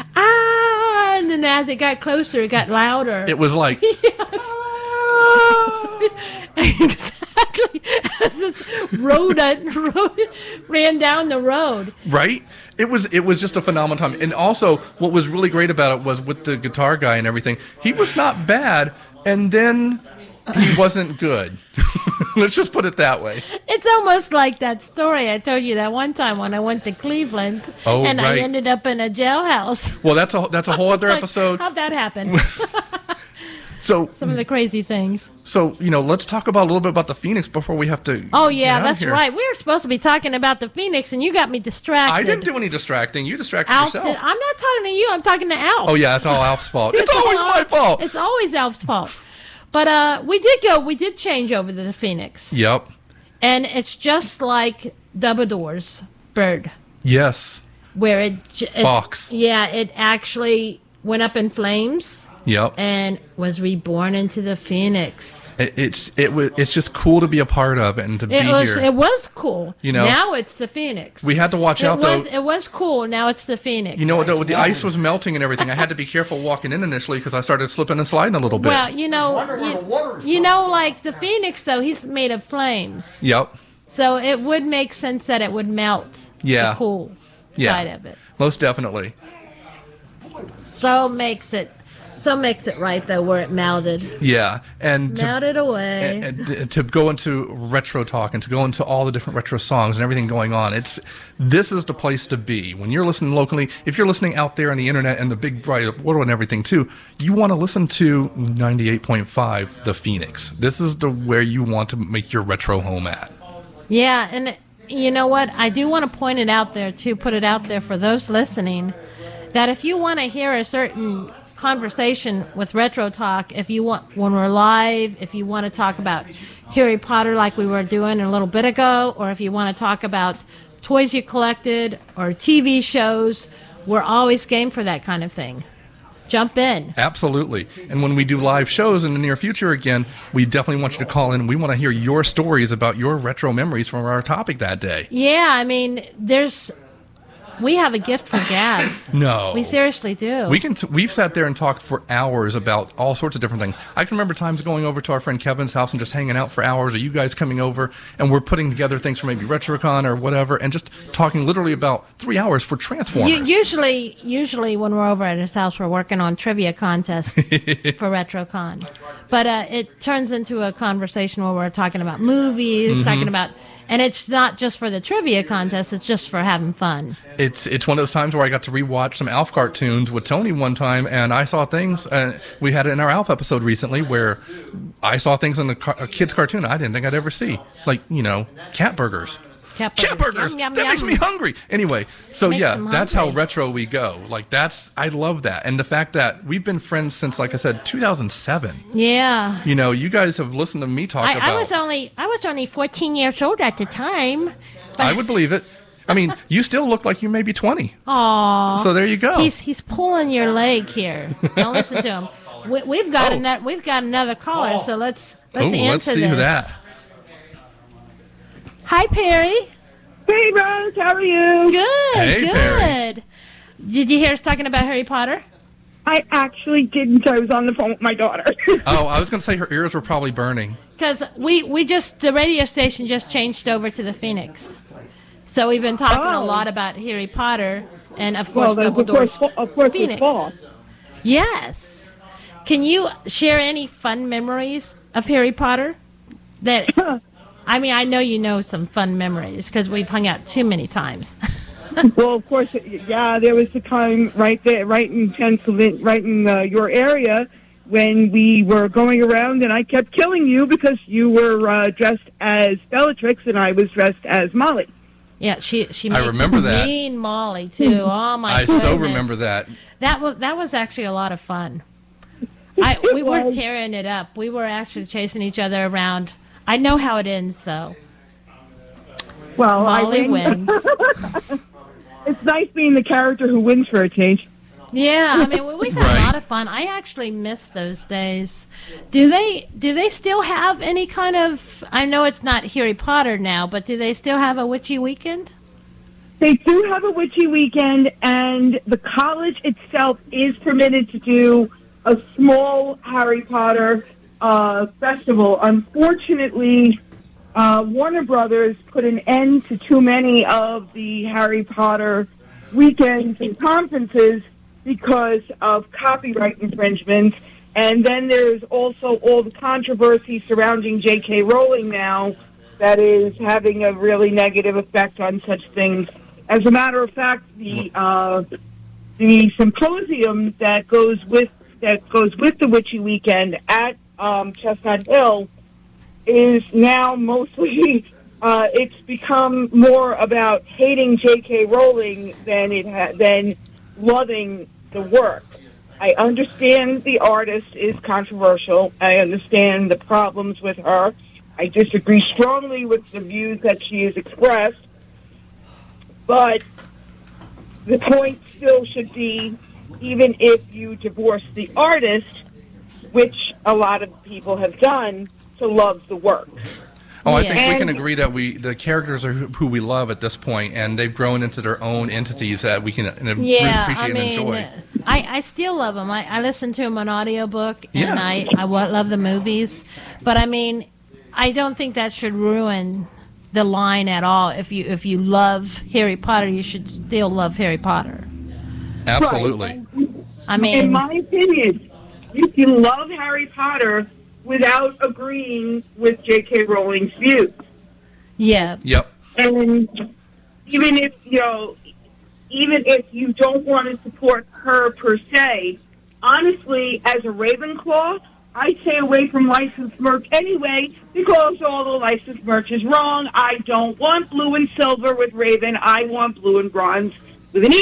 ah, and then as it got closer, it got louder. It was like exactly as this rodent, rodent ran down the road. right? It was it was just a phenomenal time. And also what was really great about it was with the guitar guy and everything, he was not bad and then he wasn't good. Let's just put it that way. It's almost like that story I told you that one time when I went to Cleveland, Oh, and I right. ended up in a jailhouse. Well, that's a that's a whole other Like, episode. How'd that happen? So Some of the crazy things. so you know, let's talk about a little bit about the Phoenix before we have to. Oh get yeah, out of that's here. right. We were supposed to be talking about the Phoenix, and you got me distracted. I didn't do any distracting. You distracted Alf yourself. did, I'm not talking to you. I'm talking to Alf. Oh yeah, it's all Alf's fault. It's always my fault. It's always Alf's fault. But uh, we did go. We did change over to the Phoenix, Yep. and it's just like Dumbledore's bird, Yes. where it, j- it Fox. Yeah, it actually went up in flames Yep. and was reborn into the Phoenix. It, it's it was it's just cool to be a part of it and to It be was here. it was cool. You know? now it's the Phoenix. We had to watch it out, was, though. It was cool. Now it's the Phoenix. You know, though, the ice was melting and everything. I had to be careful walking in initially because I started slipping and sliding a little bit. Well, you know, you, you know, like the Phoenix though, he's made of flames, Yep. so it would make sense that it would melt. Yeah. the cool Yeah. side of it. Most definitely. So makes it, so makes it right though, where it melted, Yeah. And to, melted away. and, and to go into retro talk and to go into all the different retro songs and everything going on, it's this is the place to be when you're listening locally. If you're listening out there on the internet and the big bright world and everything too, you want to listen to ninety-eight point five The Phoenix. This is the where you want to make your retro home at. Yeah, and you know what? I do want to point it out there too, put it out there for those listening, that if you want to hear a certain conversation with Retro Talk. If you want, when we're live, if you want to talk about Harry Potter like we were doing a little bit ago, or if you want to talk about toys you collected or T V shows, we're always game for that kind of thing. Jump in. Absolutely. And when we do live shows in the near future again, we definitely want you to call in. We want to hear your stories about your retro memories from our topic that day. Yeah, I mean, there's... We have a gift for gab. No. We seriously do. We can t- we've sat there and talked for hours about all sorts of different things. I can remember times going over to our friend Kevin's house and just hanging out for hours, or you guys coming over, and we're putting together things for maybe RetroCon or whatever, and just talking literally about three hours for Transformers. U- usually, usually when we're over at his house, we're working on trivia contests for RetroCon. But uh, it turns into a conversation where we're talking about movies, Mm-hmm. talking about... And it's not just for the trivia contest, it's just for having fun. It's it's one of those times where I got to rewatch some Alf cartoons with Tony one time, and I saw things, uh, we had it in our Alf episode recently, where I saw things in the car- a kid's cartoon I didn't think I'd ever see. Like, you know, cat burgers. Cat Cat burgers! Yum, yum, that yum. makes me hungry! Anyway, so Makes yeah, them that's how hungry. retro we go. Like, that's, I love that. And the fact that we've been friends since, like I said, two thousand seven. Yeah. You know, you guys have listened to me talk I, about... I was only I was only fourteen years old at the time. I would believe it. I mean, you still look like you may be twenty. Aw. So there you go. He's he's pulling your leg here. Don't listen to him. We, we've got Oh. another we've got another caller. So let's let's Ooh, answer let's see this. that. Hi, Perry. Hey, Rose. How are you? Good. Hey, good. Perry. Did you hear us talking about Harry Potter? I actually didn't. I was on the phone with my daughter. Oh, I was going to say her ears were probably burning. Because we, we just, the radio station just changed over to the Phoenix. So we've been talking Oh. a lot about Harry Potter and, of Well, course, that's of Dumbledore's course, of course, it's Phoenix. false. Yes. Can you share any fun memories of Harry Potter? That, I mean, I know you know some fun memories because we've hung out too many times. Well, of course, yeah. There was the time right there, right in Pennsylvania, right in uh, your area, when we were going around, and I kept killing you because you were uh, dressed as Bellatrix and I was dressed as Molly. Yeah, she she I made remember some that. mean Molly too. Oh my! I goodness. so remember that. That was that was actually a lot of fun. I we were was. tearing it up. We were actually chasing each other around. I know how it ends though. Well, Molly I win. wins. It's nice being the character who wins for a change. Yeah, I mean we- we've had Right. a lot of fun. I actually miss those days. Do they do they still have any kind of? I know it's not Harry Potter now, but do they still have a witchy weekend? They do have a witchy weekend, and the college itself is permitted to do a small Harry Potter uh, festival. Unfortunately, uh, Warner Brothers put an end to too many of the Harry Potter weekends and conferences because of copyright infringements. And then there's also all the controversy surrounding J K. Rowling now that is having a really negative effect on such things. As a matter of fact, the uh, the symposium that goes with that goes with the Witchy Weekend at um, Chestnut Hill is now mostly uh, it's become more about hating J K. Rowling than it ha- than loving the work. I understand the artist is controversial. I understand the problems with her. I disagree strongly with the views that she has expressed. But the point still should be, even if you divorce the artist, which a lot of people have done, to love the work. Oh, I Yeah. think we can And- agree that we the characters are who who we love at this point, and they've grown into their own entities that we can uh, really Yeah, appreciate I mean, and enjoy. I, I still love them. I, I listen to them on audiobook, and Yeah. I, I wa- love the movies. But, I mean, I don't think that should ruin the line at all. If you if you love Harry Potter, you should still love Harry Potter. Absolutely. I mean, In my opinion, you can love Harry Potter without agreeing with J K. Rowling's views. yeah, Yep. And even if, you know, even if you don't want to support her per se, honestly, as a Ravenclaw, I stay away from licensed merch anyway because all the licensed merch is wrong. I don't want blue and silver with Raven. I want blue and bronze with an eagle.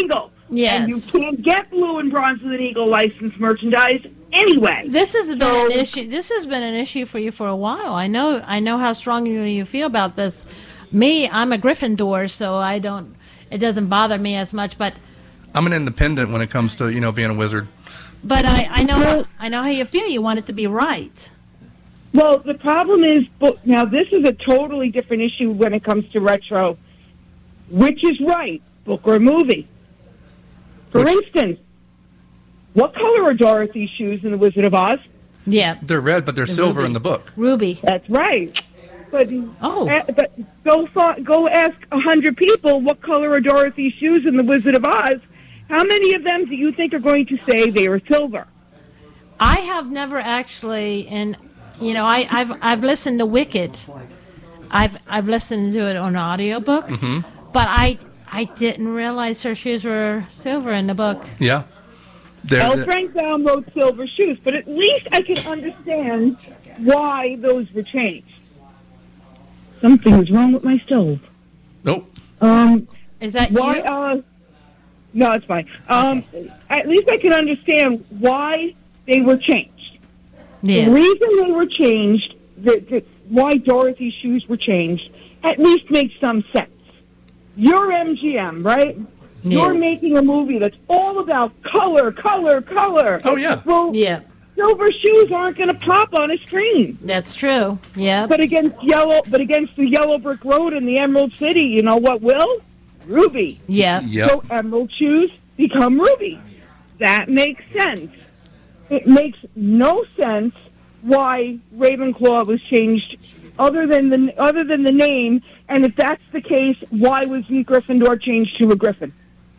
Yes. And you can't get blue and bronze with an Eagle license merchandise anyway. This has been So- an issue. This has been an issue for you for a while. I know. I know how strongly you feel about this. Me, I'm a Gryffindor, so I don't. It doesn't bother me as much. But I'm an independent when it comes to, you know, being a wizard. but I, I know I know how you feel. You want it to be right. Well, the problem is, but now this is a totally different issue when it comes to retro. Which is right, book or movie? For Which- instance, what color are Dorothy's shoes in The Wizard of Oz? Yeah. They're red, but they're The silver ruby. in the book. Ruby. That's right. But oh, uh, but go fi- go ask a hundred people what color are Dorothy's shoes in The Wizard of Oz. How many of them do you think are going to say they are silver? I have never actually, and you know, I, I've I've listened to Wicked. I've I've listened to it on audiobook, Mm-hmm. but I I didn't realize her shoes were silver in the book. Yeah. They're, L. they're- Frank Baum wrote silver shoes, but at least I can understand why those were changed. Something was wrong with my stove. Nope. Um, Is that why? you? Uh, no, it's fine. Um, At least I can understand why they were changed. Yeah. The reason they were changed, the, the, why Dorothy's shoes were changed, at least makes some sense. You're M G M, right? Yeah. You're making a movie that's all about color, color, color. Oh, yeah. Well, Yeah. silver shoes aren't going to pop on a screen. That's true. Yeah. But against yellow, but against the Yellow Brick Road and the Emerald City, you know what will? Ruby. Yeah. Yep. So emerald shoes become ruby. That makes sense. It makes no sense why Ravenclaw was changed, other than the other than the name. And if that's the case, why wasn't Gryffindor changed to a Griffin?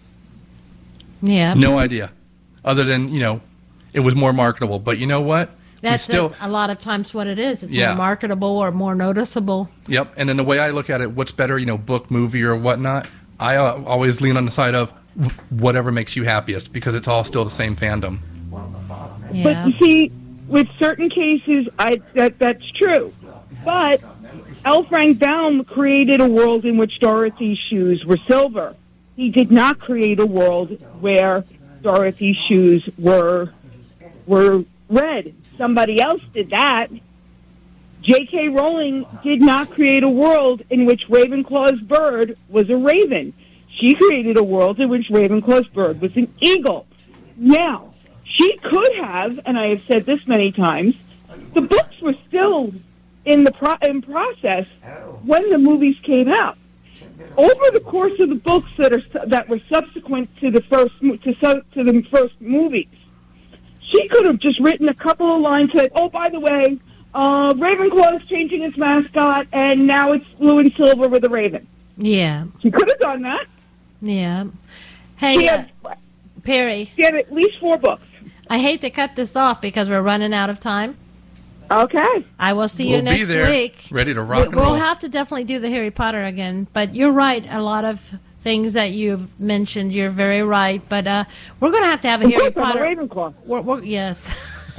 Yeah. No idea. Other than, you know, it was more marketable. But you know what? That's, we still, that's a lot of times what it is. It's Yeah. more marketable or more noticeable. Yep. And then the way I look at it, what's better, you know, book, movie, or whatnot, I uh, always lean on the side of whatever makes you happiest, because it's all still the same fandom. Yeah. But you see, with certain cases, I that that's true. But L. Frank Baum created a world in which Dorothy's shoes were silver. He did not create a world where Dorothy's shoes were were red. Somebody else did that. J K. Rowling did not create a world in which Ravenclaw's bird was a raven. She created a world in which Ravenclaw's bird was an eagle. Now, she could have, and I have said this many times, the books were still in the pro- in process when the movies came out. Over the course of the books that are su- that were subsequent to the first mo- to su- to the first movies, she could have just written a couple of lines that, oh, by the way, uh, Ravenclaw is changing its mascot, and now it's blue and silver with a raven. Yeah. She could have done that. Yeah. She Hey, uh, had, Perry, she had at least four books. I hate to cut this off because we're running out of time. Okay. I will see We'll you next be there, week. ready to rock We- and We'll roll. have to definitely do the Harry Potter again. But you're right. A lot of things that you've mentioned, you're very right. But uh, we're going to have to have a Of Harry course, I'm a Potter. Ravenclaw. We're, we're, yes.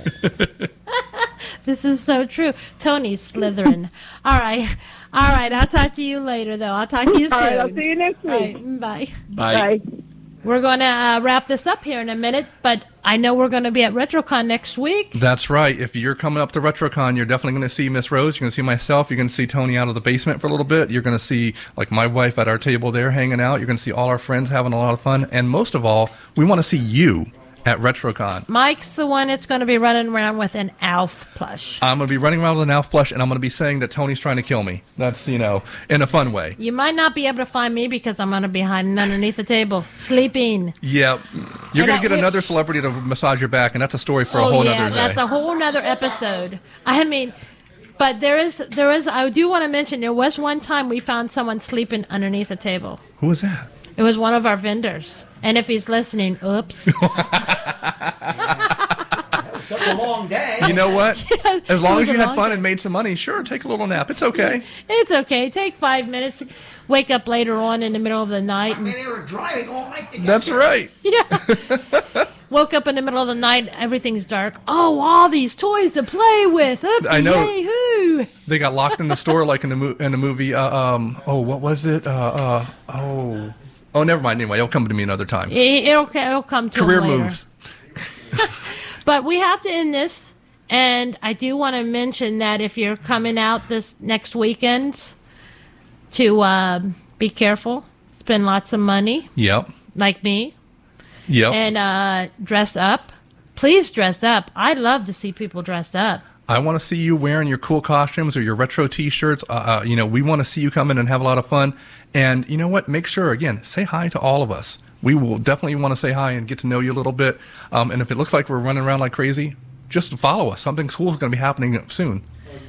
This is so true. Tony Slytherin. All right. All right. I'll talk to you later, though. I'll talk to you soon. All right, I'll see you next All week. right, bye. Bye. Bye. We're going to uh, wrap this up here in a minute, but I know we're going to be at RetroCon next week. That's right. If you're coming up to RetroCon, you're definitely going to see Miss Rose. You're going to see myself. You're going to see Tony out of the basement for a little bit. You're going to see, like, my wife at our table there hanging out. You're going to see all our friends having a lot of fun. And most of all, we want to see you at RetroCon. Mike's the one that's going to be running around with an Alf plush. I'm going to be running around with an Alf plush, and I'm going to be saying that Tony's trying to kill me. That's, you know, in a fun way. You might not be able to find me because I'm going to be hiding underneath the table, sleeping. Yeah. You're And going I- to get another celebrity to massage your back, and that's a story for a oh whole yeah, other day. that's a whole nother episode. I mean, but there is, there is. I do want to mention there was one time we found someone sleeping underneath a table. Who was that? It was one of our vendors, and if he's listening, oops. Such a long day. You know what? As long it was as you a had long fun day. and made some money, sure, take a little nap. It's okay. It's okay. Take five minutes. Wake up later on in the middle of the night. I And, mean, they were driving all night together. That's right. yeah. Woke up in the middle of the night. Everything's dark. Oh, all these toys to play with. Oops, I know. Yay-hoo. They got locked in the store like in the mo- in the movie. Uh, um, oh, what was it? Uh, uh, oh, Oh, never mind. Anyway, it'll come to me another time. It, it'll, it'll come to Career him later. moves. But we have to end this, and I do want to mention that if you're coming out this next weekend, to um, be careful, spend lots of money. Yep. Like me. Yep. And uh, dress up. Please dress up. I love to see people dressed up. I want to see you wearing your cool costumes or your retro T-shirts. Uh, uh, you know, we want to see you come in and have a lot of fun. And you know what? Make sure, again, say hi to all of us. We will definitely want to say hi and get to know you a little bit. Um, and if it looks like we're running around like crazy, just follow us. Something cool is going to be happening soon.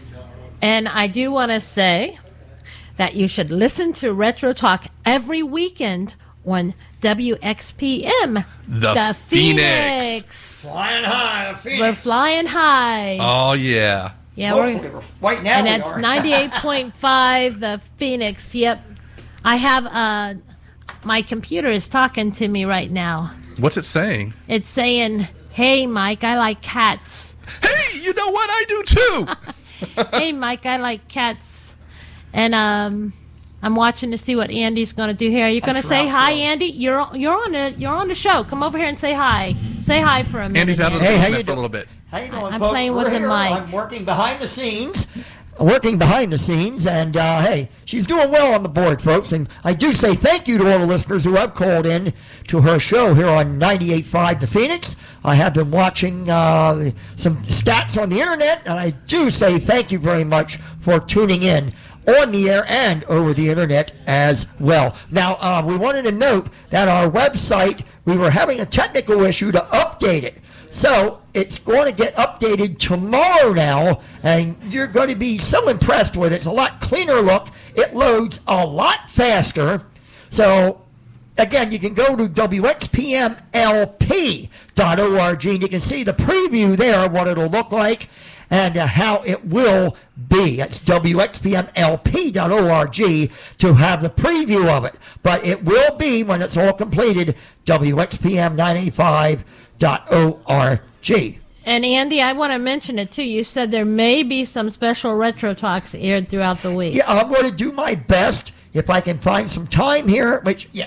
And I do want to say that you should listen to Retro Talk every weekend on W X P M. The, the Phoenix. Phoenix. Flying high, the Phoenix. We're flying high. Oh, yeah. Yeah, Hopefully we're, we're right now. and we that's are. ninety-eight point five, the Phoenix. Yep. I have, uh, my computer is talking to me right now. What's it saying? It's saying, hey, Mike, I like cats. Hey, you know what? I do too. Hey, Mike, I like cats. And um, I'm watching to see what Andy's going to do here. Are you going to say hi, Andy? You're you're on the you're on the show. Come over here and say hi. Say hi for a minute. Andy's out of the Hey, how basement you for a doing? little bit. How you doing, I'm folks? playing with We're the here. mic. I'm working behind the scenes. Working behind the scenes, and uh, hey, she's doing well on the board, folks. And I do say thank you to all the listeners who have called in to her show here on ninety-eight point five The Phoenix. I have been watching uh, some stats on the internet, and I do say thank you very much for tuning in on the air and over the internet as well. Now, uh, we wanted to note that our website, we were having a technical issue to update it. So it's going to get updated tomorrow now, and you're going to be so impressed with it. It's a lot cleaner look. It loads a lot faster. So, again, you can go to W X P M L P dot org, and you can see the preview there, what it'll look like, and uh, how it will be. It's W X P M L P dot org to have the preview of it. But it will be, when it's all completed, W X P M nine eighty-five dot org. And Andy, I want to mention it too. You said there may be some special retro talks aired throughout the week. Yeah, I'm going to do my best if I can find some time here, which, yeah,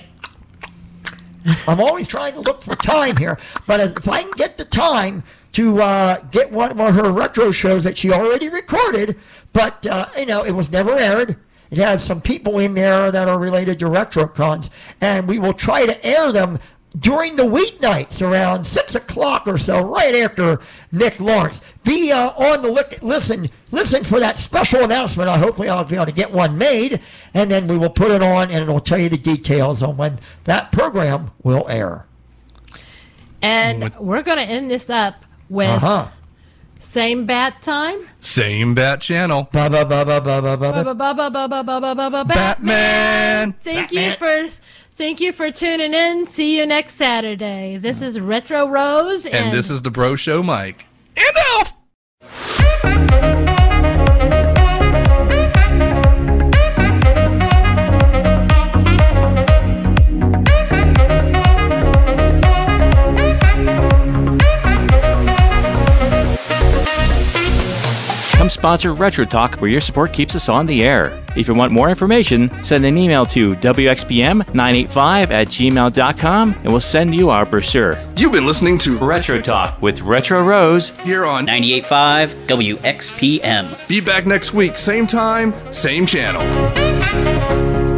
I'm always trying to look for time here. But if I can get the time to uh, get one of her retro shows that she already recorded, but, uh, you know, it was never aired. It has some people in there that are related to RetroCons, and we will try to air them during the weeknights around six o'clock or so, right after Nick Lawrence. Be uh, on the li- listen listen for that special announcement. I hopefully I'll be able to get one made, and then we will put it on, and it will tell you the details on when that program will air. And we're going to end this up with Uh-huh. same bat time. Same bat channel. Ba ba ba ba ba ba ba. Ba- ba- ba- ba- ba- ba- ba- ba- ba- Batman. Thank you for thank you for tuning in. See you next Saturday. This is Retro Rose, and, And this is the Bro Show Mike. And Elf! Come sponsor Retro Talk, where your support keeps us on the air. If you want more information, send an email to W X P M nine eighty-five at gmail dot com, and we'll send you our brochure. You've been listening to Retro Talk with Retro Rose here on ninety-eight point five W X P M. Be back next week, same time, same channel.